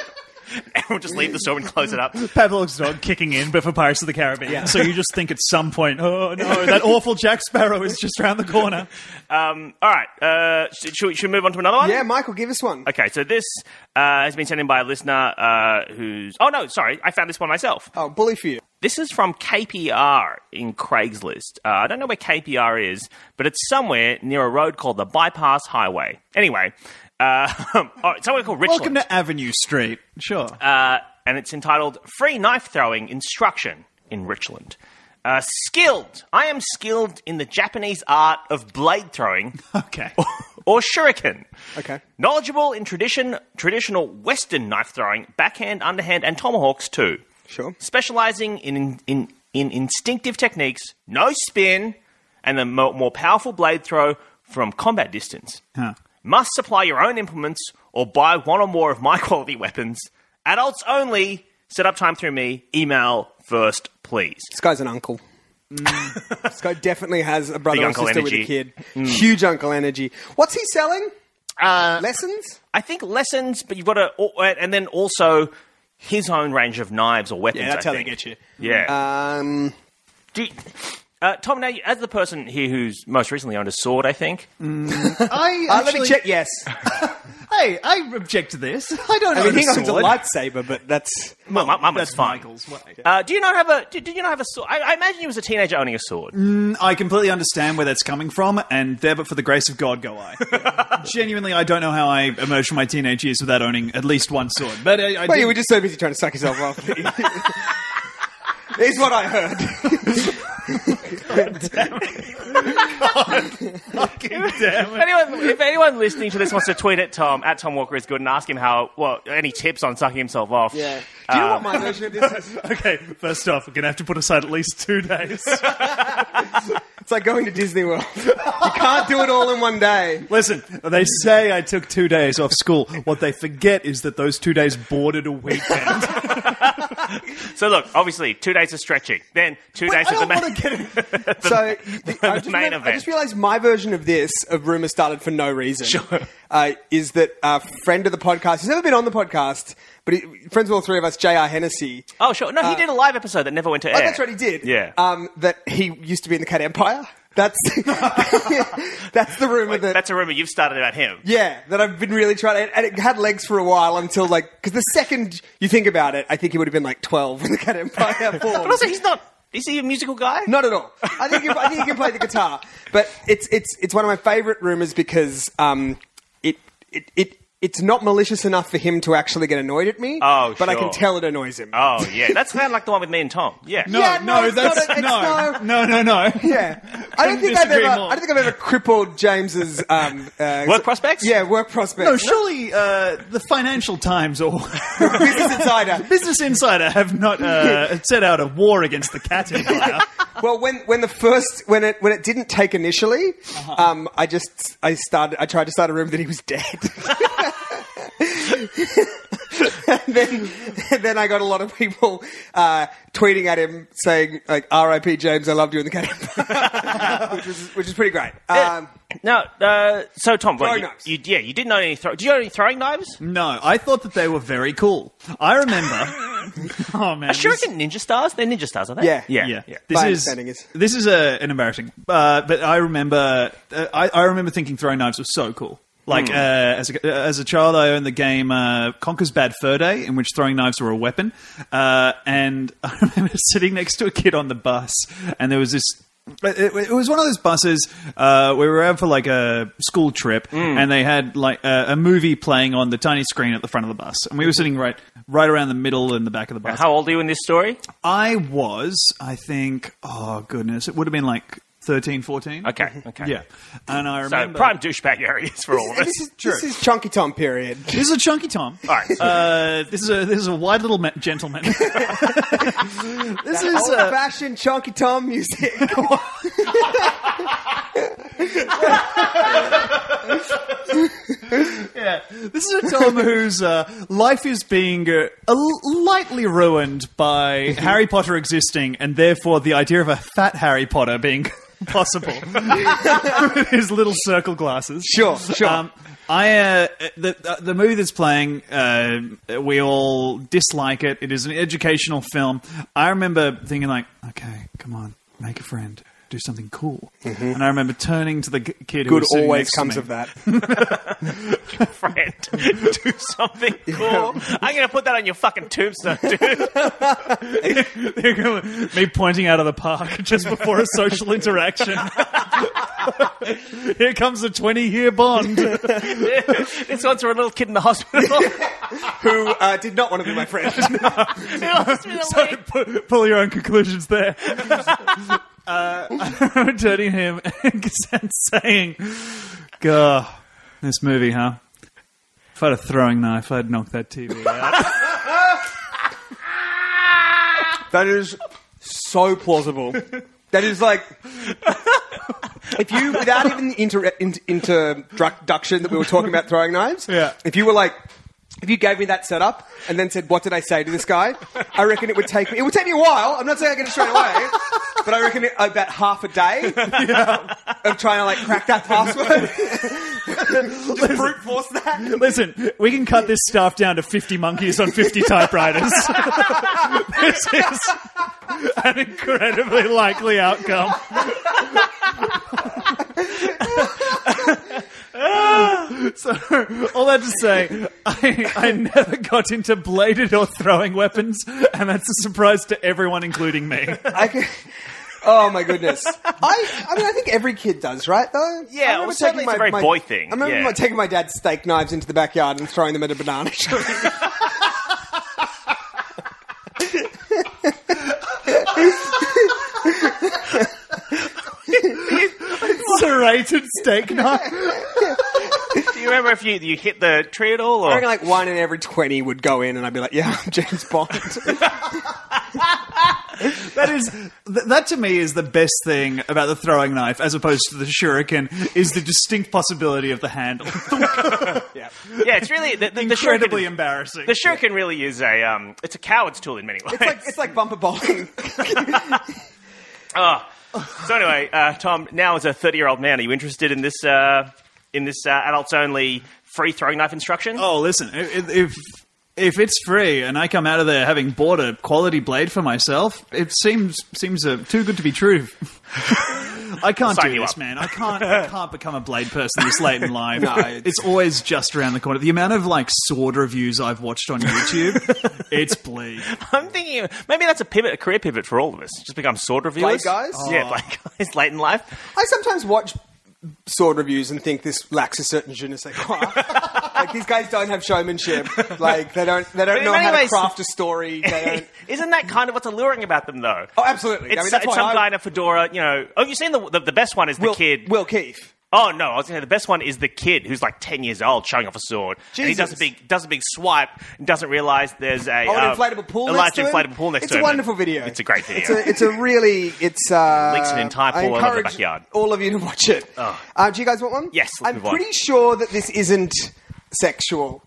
and we'll just leave the store and close it up. Pavlov's dog kicking in, but for Pirates of the Caribbean. So you just think at some point, oh no, that awful Jack Sparrow is just around the corner. All right, should we move on to another one? Yeah, Michael, give us one. Okay, so this has been sent in by a listener who's... Oh, no, sorry, I found this one myself. Oh, bully for you. This is from KPR in Craigslist. I don't know where KPR is, but it's somewhere near a road called the Bypass Highway. Anyway, somewhere called Richland. Welcome to Avenue Street. Sure. And it's entitled Free Knife Throwing Instruction in Richland. Skilled. I am skilled in the Japanese art of blade throwing. Okay. Or shuriken. Okay. Knowledgeable in traditional Western knife throwing, backhand, underhand, and tomahawks too. Sure. Specializing in instinctive techniques, no spin, and the more powerful blade throw from combat distance. Huh. Must supply your own implements or buy one or more of my quality weapons. Adults only. Set up time through me. Email first, please. This guy's an uncle. This guy definitely has a brother Big or uncle sister energy. with a kid. Huge uncle energy. What's he selling? Lessons? I think lessons, but you've got to... And then also his own range of knives or weapons, Yeah, that's I how they think. get you. Yeah. Do you- Tom, now, as the person here who's most recently owned a sword, I think... Let me check. Yes. Hey, I object to this. I don't know. I mean, he owns a sword. lightsaber, but that's... Mine was That's fine. Michael's way. Do you not have a? Did you not have a sword? I imagine you was a teenager owning a sword. I completely understand where that's coming from, and there, but for the grace of God, go I. Genuinely, I don't know how I emerged from my teenage years without owning at least one sword. But I Well, did- you were just so busy trying to suck yourself off. Is what I heard. If anyone listening to this wants to tweet at Tom Walker is good and ask him any tips on sucking himself off. Yeah. Do you know what my version of this is? Okay, first off, we're going to have to put aside at least 2 days. It's like going to Disney World. You can't do it all in one day. Listen, they say I took 2 days off school. What they forget is that those 2 days bordered a weekend. So look, obviously 2 days of stretching, then 2 days I of the don't main. want to get it. So main I event. just realised my version of this, of Rumour Started for No Reason, Sure. is that a friend of the podcast, he's never been on the podcast, but friends with all three of us, J.R. Hennessy. Oh, sure. No, he did a live episode that never went to air. Oh, that's right, he did. Yeah. That he used to be in the Cat Empire. That's that's the rumour that... That's a rumor you've started about him. Yeah, that I've been really trying to... And it had legs for a while until, because the second you think about it, I think he would have been, 12 when the Cat Empire formed. But also, he's not... Is he a musical guy? Not at all. I think he can play the guitar. But it's one of my favourite rumours because it's not malicious enough for him to actually get annoyed at me. Oh, but I sure. can tell it annoys him. Oh, yeah. That's kind of like the one with me and Tom. Yeah. No, Yeah, no, no, that's... it's not No. Yeah, I don't think I've ever crippled James's Work prospects? Yeah, work prospects. No, surely the Financial Times or Business Insider. Business Insider have not set out a war against the cat empire. Well, when it didn't take initially, I tried to start a rumor that he was dead. and then I got a lot of people tweeting at him saying "R.I.P. James, I loved you in the Cat Empire," which is pretty great. So Tom, Throwing knives. you didn't know any. Do you know any throwing knives? No, I thought that they were very cool. I remember... Oh, man. Are Shuriken ninja stars? They're ninja stars, are they? Yeah. Yeah. My understanding is. This is an embarrassing, but I remember I remember thinking throwing knives was so cool. As a child, I owned the game Conker's Bad Fur Day, in which throwing knives were a weapon. And I remember sitting next to a kid on the bus, and there was this. It was one of those buses where we were out for a school trip, and they had a movie playing on the tiny screen at the front of the bus, and we were sitting right around the middle and the back of the bus. How old are you in this story? I think, oh goodness, it would have been 13, 14. Okay. Yeah. And I So remember... prime douchebag areas for all of us. This is Chunky Tom period. This is a Chunky Tom. All right. This is a white little gentleman. This is Old-fashioned Chunky Tom music. This is a Tom whose life is being lightly ruined by Harry Potter existing, and therefore the idea of a fat Harry Potter being possible. With his little circle glasses. Sure. The movie that's playing, we all dislike it. It is an educational film. I remember thinking like, okay, come on, make a friend. Do something cool. Mm-hmm. And I remember turning to the kid who was sitting always next comes to me. of that. Friend, do something cool. I'm going to put that on your fucking tombstone, dude. Me pointing out of the park just before a social interaction. Here comes a 20-year bond. This one's for a little kid in the hospital. Who did not want to be my friend. So pull your own conclusions there. I remember turning to him and saying, "Gah, this movie, huh? If I had a throwing knife, I'd knock that TV out." That is so plausible. That is like, if you, without even the introduction that we were talking about throwing knives, if you were like, if you gave me that setup and then said, what did I say to this guy? I reckon it would take me a while. I'm not saying I get it straight away, but I reckon about half a day of trying to like crack that password. Just brute force that. Listen, we can cut this stuff down to 50 monkeys on 50 typewriters. This is an incredibly likely outcome. So, all that to say, I never got into bladed or throwing weapons, and that's a surprise to everyone, including me. Oh my goodness! I mean, I think every kid does, right? Though, yeah, well, certainly it's a very boy thing. I remember taking my dad's steak knives into the backyard and throwing them at a banana tree. Serrated steak knife. Do you remember if you hit the tree at all? Or? I reckon like 1 in every 20 would go in, and I'd be like, "Yeah, I'm James Bond." That to me is the best thing about the throwing knife, as opposed to the shuriken, is the distinct possibility of the handle. Yeah, it's really the incredibly shuriken, embarrassing. The shuriken really is it's a coward's tool in many ways. It's like bumper bowling. So anyway, Tom, now as a 30-year-old man, are you interested in this adults-only free throwing knife instruction? Oh, listen, if it's free and I come out of there having bought a quality blade for myself, it seems too good to be true. I can't do this, man. I can't become a blade person this late in life. No, it's always just around the corner. The amount of like sword reviews I've watched on YouTube, it's bleak. I'm thinking maybe that's a career pivot for all of us. Just become sword reviewers. Blade guys? Yeah, blade guys late in life. I sometimes watch sword reviews and think this lacks a certain je ne sais quoi. Like, these guys don't have showmanship. Like, they don't know how to craft a story. Isn't that kind of what's alluring about them, though? Oh, absolutely. It's some guy in a fedora, Oh, you've seen the best one is the kid. Will Keefe. Oh, no, I was going to say the best one is the kid who's like 10 years old showing off a sword. Jesus. And he does a big swipe and doesn't realise there's an inflatable pool next to him? inflatable pool next to him. It's a wonderful video. It's a great video. It's a really... Leaks an entire pool over the backyard. All of you to watch it. Oh. Do you guys want one? Yes, let's move on. I'm pretty sure that this isn't sexual.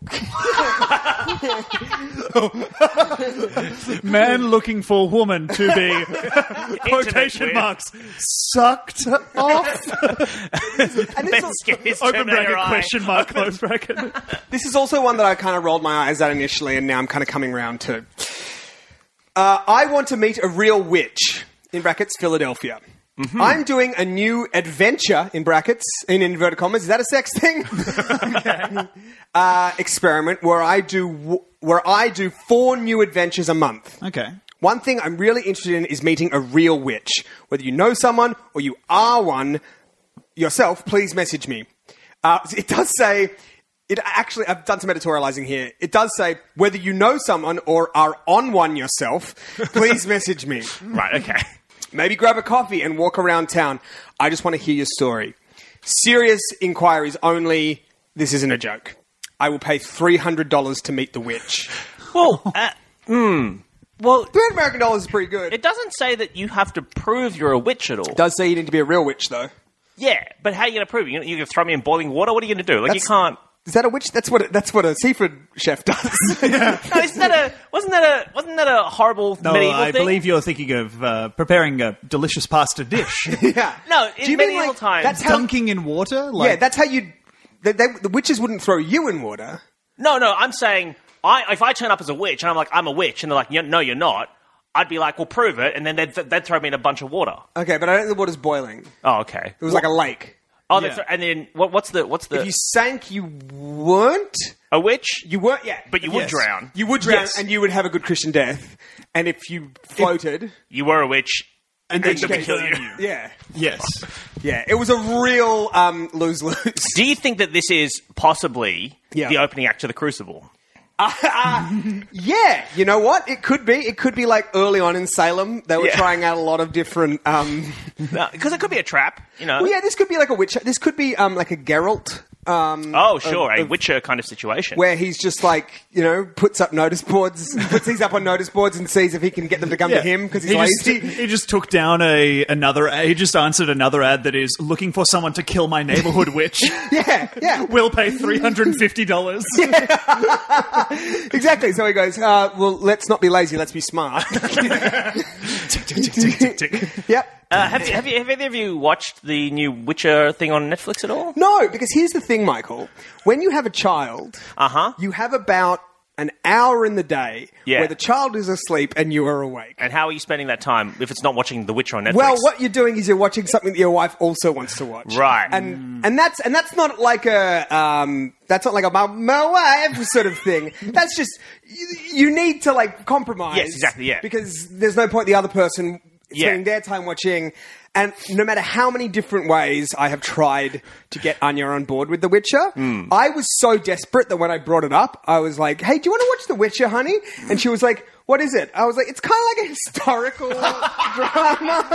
Man looking for woman to be quotation marks sucked off. And open bracket question mark close bracket. This is also one that I kind of rolled my eyes at initially, and now I'm kind of coming around to. I want to meet a real witch in brackets Philadelphia. Mm-hmm. I'm doing a new adventure in brackets in inverted commas. Is that a sex thing? Okay. Experiment where I do 4 new adventures a month. Okay. One thing I'm really interested in is meeting a real witch. Whether you know someone or you are one yourself, please message me. It does say. Actually, I've done some editorializing here. It does say, whether you know someone or are on one yourself, please message me. Right, okay. Maybe grab a coffee and walk around town. I just want to hear your story. Serious inquiries only. This isn't a joke. I will pay $300 to meet the witch. Well, Well, $300 is pretty good. It doesn't say that you have to prove you're a witch at all. It does say you need to be a real witch, though. Yeah, but how are you going to prove it? You're going to throw me in boiling water? What are you going to do? Like, you can't... Is that a witch? That's what a seafood chef does. No, wasn't that a horrible medieval I thing? believe you're thinking of preparing a delicious pasta dish. Yeah. No, Do in you mean, medieval like, times. that's how- Dunking in water? Yeah, that's how you. The witches wouldn't throw you in water. No, I'm saying, if I turn up as a witch and I'm like, I'm a witch, and they're like, no, you're not, I'd be like, well, prove it, and then they'd throw me in a bunch of water. Okay, but I don't think the water's boiling. Oh, okay. It was like a lake. Oh, Yeah. and then what's the? If you sank, you weren't. A witch? You weren't. Yeah, But you would drown. You would drown, Yes. and you would have a good Christian death. And if you floated, You were a witch, and then they they kill you. yeah, Yes. yeah, it was a real lose-lose. Do you think that this is possibly Yeah. the opening act to the Crucible? Yeah, you know what? It could be. It could be like early on in Salem. They were Yeah. trying out a lot of different. Because it could be a trap, you know. Well, yeah, this could be like a witch. This could be like a Geralt. Oh, sure, a Witcher kind of situation. Where he's just like, puts up notice boards, puts these up on notice boards and sees if he can get them to come to him because he's lazy. He just took down he just answered another ad that is looking for someone to kill my neighborhood witch. Yeah. We'll pay $350. Exactly. So he goes, well, let's not be lazy, let's be smart. Tick, tick, tick, tick, tick, tick. Yep. Have either of you watched the new Witcher thing on Netflix at all? No, because here's the thing, Michael. When you have a child, you have about an hour in the day where the child is asleep and you are awake. And how are you spending that time if it's not watching The Witcher on Netflix? Well, what you're doing is you're watching something that your wife also wants to watch, Right. And that's not like a my wife sort of thing. That's just you need to like compromise. Yes, exactly, yeah. Because there's no point the other person spending their time watching. And no matter how many different ways I have tried to get Anya on board with The Witcher, I was so desperate that when I brought it up, I was like, hey, do you want to watch The Witcher, honey? And she was like, what is it? I was like, it's kind of like a historical drama.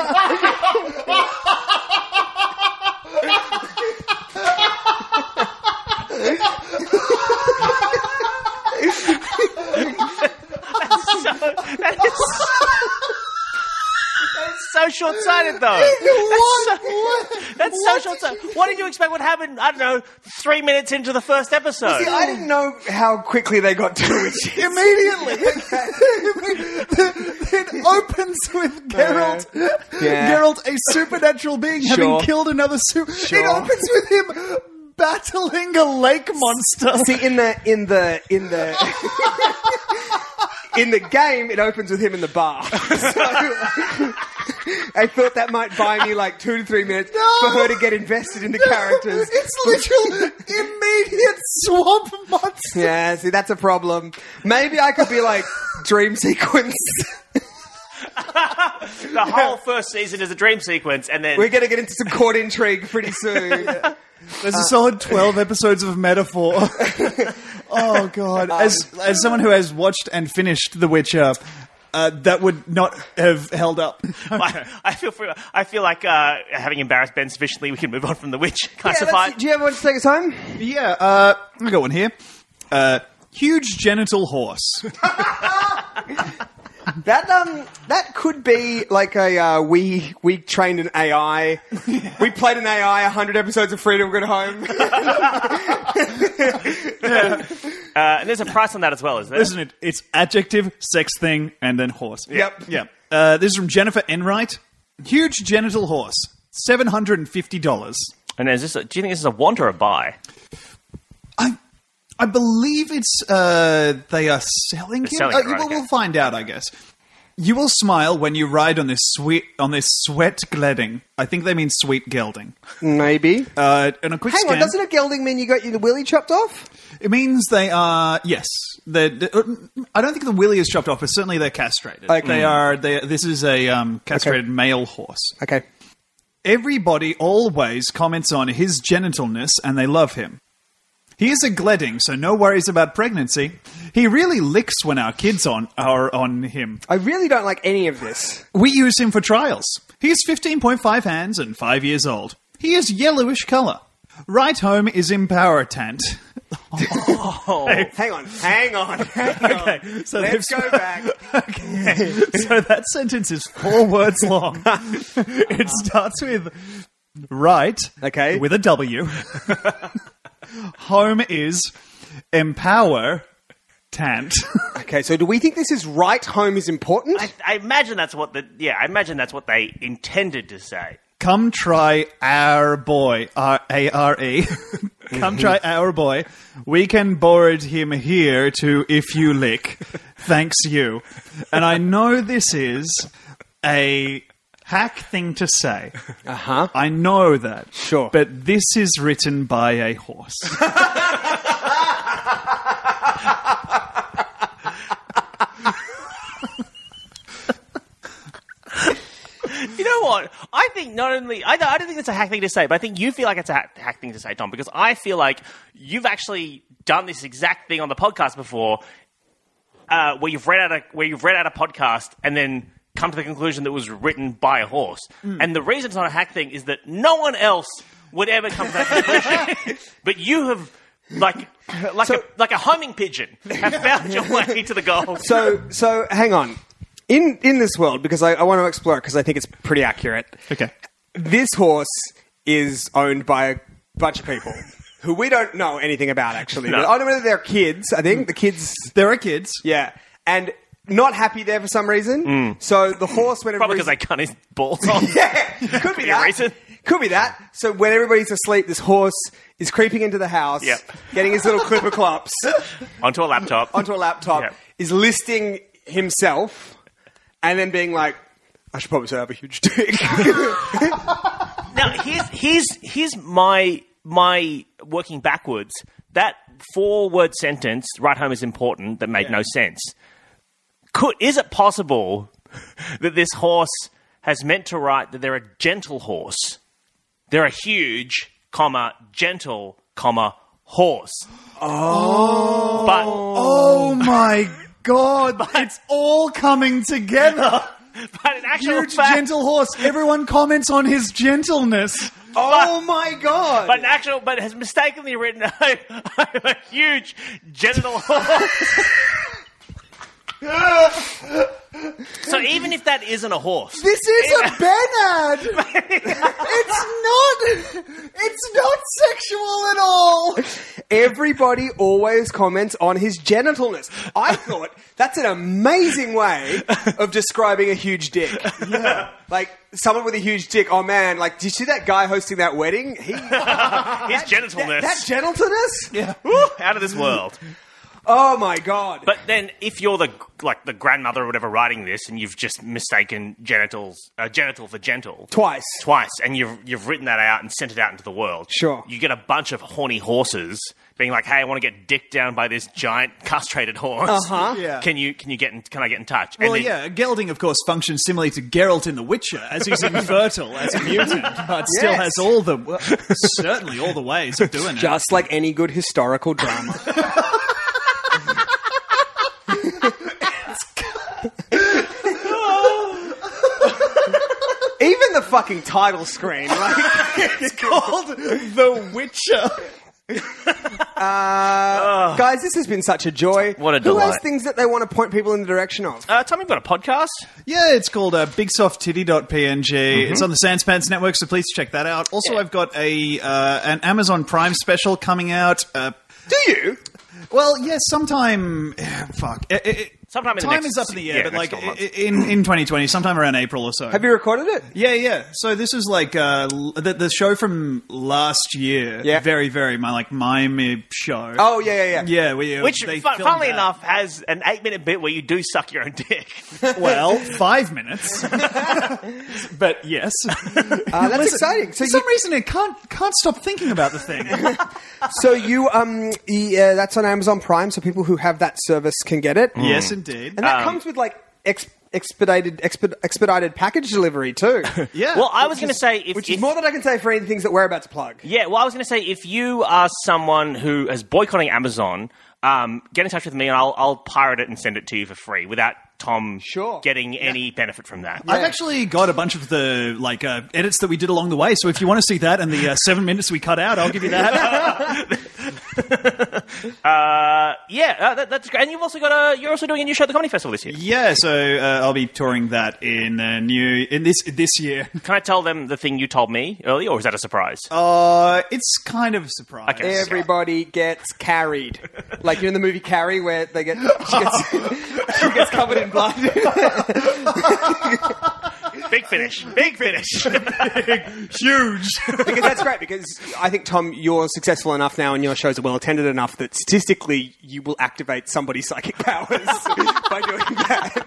That's so short-sighted, though. That's so short-sighted. What did you expect would happen, I don't know, 3 minutes into the first episode? See, I didn't know how quickly they got to it. Immediately. It opens with Geralt. Yeah. Geralt, a supernatural being, having killed another It opens with him battling a lake monster. See, in the in the game, it opens with him in the bar. So, I thought that might buy me like 2 to 3 minutes for her to get invested in the characters. It's literal immediate swamp monster. Yeah, see, that's a problem. Maybe I could be like dream sequence. The whole first season is a dream sequence, and then... We're going to get into some court intrigue pretty soon. There's a solid 12 episodes of metaphor. Oh, God. As someone who has watched and finished The Witcher, that would not have held up. Okay. I feel like having embarrassed Ben sufficiently, we can move on from The Witch classified. Do you ever want to take us home? Yeah, I got one here. Huge genital horse. That could be like a we trained an AI. We played an AI 100 episodes of Freedom Good Home. And there's a price on that as well, isn't there? Isn't it? It's adjective, sex thing, and then horse. Yep. Yep. This is from Jennifer Enright. Huge genital horse. $750. And do you think this is a want or a buy? I believe it's they are selling him. selling it, right, okay. We'll find out, I guess. You will smile when you ride on this sweat gledding. I think they mean sweet gelding. Maybe. And a quick Hang scan. on, doesn't a gelding mean you got your willy chopped off? It means they are yes. I don't think the willy is chopped off, but certainly they're castrated. Okay. This is a castrated male horse. Okay. Everybody always comments on his genitalness, and they love him. He is a gledding, so no worries about pregnancy. He really licks when our kids are on him. I really don't like any of this. We use him for trials. He is 15.5 hands and 5 years old. He is yellowish colour. Right home is important. Hang on. Okay, so Let's go back. Okay, so that sentence is 4 words long. It starts with right, Okay. with a W. Home is empower tant. Okay, so do we think this is right? Home is important? I imagine that's what I imagine that's what they intended to say. Come try our boy, A-R-E. Come try our boy. We can board him here to if you lick. Thanks you. And I know this is a hack thing to say. Uh-huh. I know that. Sure. But this is written by a horse. You know what? I think not only... I don't think it's a hack thing to say, but I think you feel like it's a hack thing to say, Tom, because I feel like you've actually done this exact thing on the podcast before, where you've read out a podcast and then come to the conclusion that it was written by a horse. And the reason it's not a hack thing is that no one else would ever come to that conclusion. But you have... Like a homing pigeon, have found your way to the goal. So hang on. In this world, because I want to explore it because I think it's pretty accurate. Okay. This horse is owned by a bunch of people who we don't know anything about, actually. No. But I don't know whether they're kids. I think the kids... There are kids. Yeah. And not happy there for some reason. So the horse, when Probably because they cut his balls off. Yeah, could be that. Reason. Could be that. So when everybody's asleep, this horse is creeping into the house, Yep. getting his little clipper clops Onto a laptop. Yep. Is listing himself, and then being like, I should probably say I have a huge dick. Now, here's my working backwards. That 4-word sentence, right home is important, that made no sense. Is it possible that this horse has meant to write that they're a gentle horse? They're a huge, gentle, horse. Oh. But Oh my God. It's all coming together. But in actual Huge fact, gentle horse. Everyone comments on his gentleness. Oh my God. but has mistakenly written a huge genital horse. So even if that isn't a horse, This is a Ben ad. It's not sexual at all. Everybody always comments on his genitalness. I thought that's an amazing way of describing a huge dick. Yeah. Like, someone with a huge dick, oh man, like, did you see that guy hosting that wedding? his genitalness, That genitalness? Yeah. Woo, out of this world. Oh my God. But then, if you're the grandmother or whatever writing this, and you've just mistaken genital for gentle Twice, and you've written that out and sent it out into the world, Sure. you get a bunch of horny horses being like, "Hey, I want to get dicked down by this giant castrated horse. Uh-huh. Yeah. Can I get in touch?" Well, and then, Gelding, of course, functions similarly to Geralt in The Witcher, as he's infertile as a mutant, but still Yes. has certainly all the ways of doing it. just like any good historical drama. Even the fucking title screen, like, It's called The Witcher. guys, this has been such a joy. What a Who has delight. things that they want to point people in the direction of? Tom, you've got a podcast. Yeah, it's called BigSoftTitty.png. It's on the Sanspants Network, so please check that out. Also, Yeah. I've got an Amazon Prime special coming out. Do you? Well, yes, sometime. Fuck. Sometime in the Time next- is up in the air, yeah, but next like couple months. in 2020, sometime around April or so. Have you recorded it? Yeah. So this is like the show from last year. Yeah. Very, very mime show. Oh, yeah. Yeah, Which, they filmed funnily that. enough, has an 8-minute bit where you do suck your own dick. Well, 5 minutes. But yes. That's exciting. So For some reason, I can't stop thinking about the thing. that's on Amazon Prime, so people who have that service can get it. Yes, indeed. And that comes with like expedited package delivery too. Yeah. Well, I was going to say... Which is more than I can say for any things that we're about to plug. Yeah, well, I was going to say, if you are someone who is boycotting Amazon, get in touch with me and I'll pirate it and send it to you for free without Tom getting any benefit from that. I've actually got a bunch of the edits that we did along the way, so if you want to see that and the 7 minutes we cut out, I'll give you that. That's great. And you're also doing a new show at the Comedy Festival this year. Yeah, so I'll be touring that in this year. Can I tell them the thing you told me earlier, or is that a surprise? It's kind of a surprise. Okay. Everybody gets carried. Like, you know in the movie Carrie, where she gets covered in blood. Big finish. Huge. Because that's great, because I think, Tom, you're successful enough now and your shows are well attended enough that statistically you will activate somebody's psychic powers by doing that.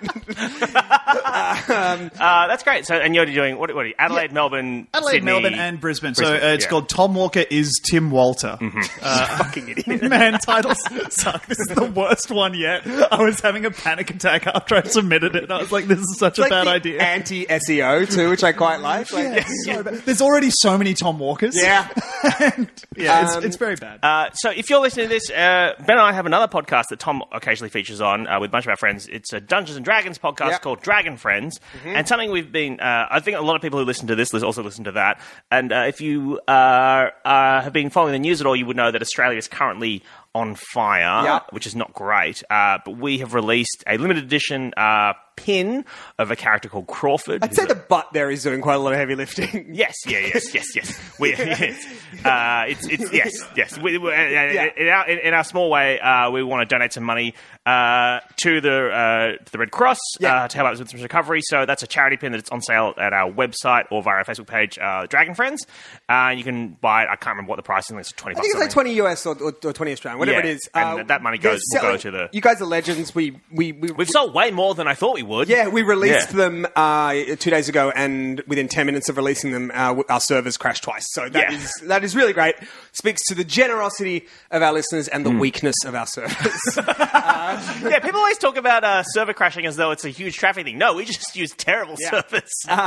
That's great. So, and you're doing, what are you? Adelaide, Melbourne, Sydney, Melbourne, and Brisbane. So it's called Tom Walker is Tim Walter. Fucking idiot. Man, titles suck. This is the worst one yet. I was having a panic attack after I submitted it. I was like, this is such a bad idea. Anti-SEO too, which I quite like. There's already so many Tom Walkers. Yeah. It's very bad. So if you're listening to this, Ben and I have another podcast that Tom occasionally features on with a bunch of our friends. It's a Dungeons and Dragons podcast called Dragon Friends. And something we've been, I think a lot of people who listen to this also listen to that. And if you have been following the news at all, you would know that Australia is currently on fire, which is not great. But we have released a limited edition pin of a character called Crawford. I'd say the butt there is doing quite a lot of heavy lifting. Yes. In our small way, we want to donate some money to the Red Cross to help out with some recovery. So that's a charity pin that's on sale at our website or via our Facebook page, Dragon Friends. You can buy it. I can't remember what the price is. It's $20. I think it's like 20 US or 20 Australian, whatever it is. And that money will go to the... You guys are legends. We've sold way more than I thought we would. Yeah, we released them 2 days ago, and within 10 minutes of releasing them, our servers crashed twice. So that is really great. Speaks to the generosity of our listeners and the weakness of our servers. People always talk about server crashing as though it's a huge traffic thing. No, we just use terrible servers.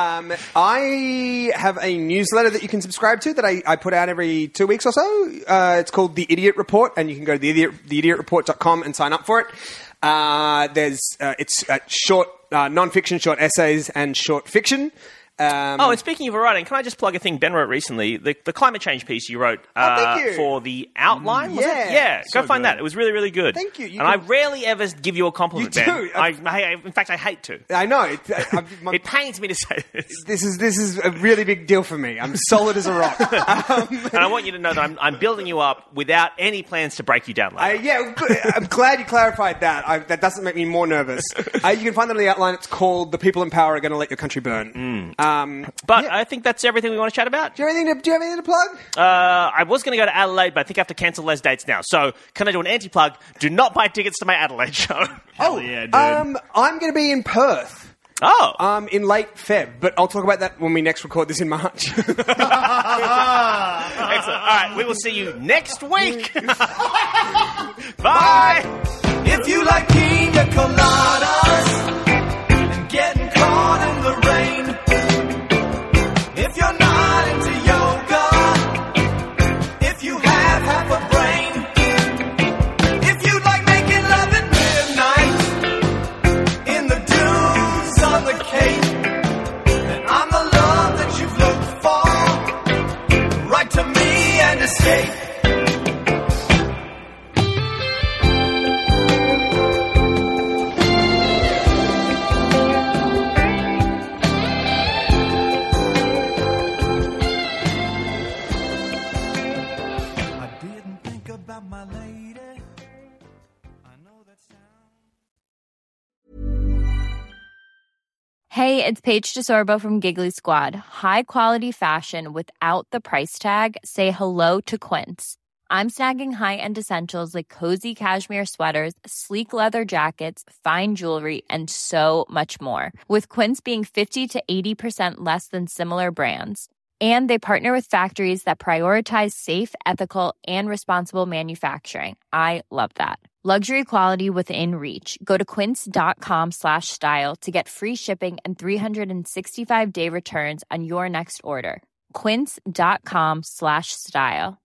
I have a newsletter that you can subscribe to that I put out every 2 weeks or so. It's called The Idiot Report, and you can go to theidiotreport.com and sign up for it. It's short non-fiction, short essays, and short fiction. And speaking of writing, can I just plug a thing Ben wrote recently? The climate change piece you wrote for the outline, was it? Yeah, go find that. It was really, really good. Thank you. I rarely ever give you a compliment, you Ben. do. In fact, I hate to. I know. It pains me to say this. This is a really big deal for me. I'm solid as a rock. And I want you to know that I'm building you up without any plans to break you down later. I'm glad you clarified that. That doesn't make me more nervous. You can find that on the outline. It's called The People in Power Are Going to Let Your Country Burn. I think that's everything we want to chat about. Do you have anything to plug? I was going to go to Adelaide, but I think I have to cancel those dates now. So can I do an anti-plug? Do not buy tickets to my Adelaide show. Yeah, dude. I'm going to be in Perth. Oh. In late Feb, but I'll talk about that when we next record this in March. Excellent. All right, we will see you next week. Bye. If you like pina coladas and getting caught in the rain, if you're not into yoga, if you have half a brain, if you like making love at midnight in the dunes on the Cape, then I'm the love that you've looked for. Write to me and escape. Hey, it's Paige DeSorbo from Giggly Squad. High quality fashion without the price tag. Say hello to Quince. I'm snagging high-end essentials like cozy cashmere sweaters, sleek leather jackets, fine jewelry, and so much more. With Quince being 50 to 80% less than similar brands. And they partner with factories that prioritize safe, ethical, and responsible manufacturing. I love that. Luxury quality within reach. Go to quince.com/style to get free shipping and 365-day returns on your next order. Quince.com/style.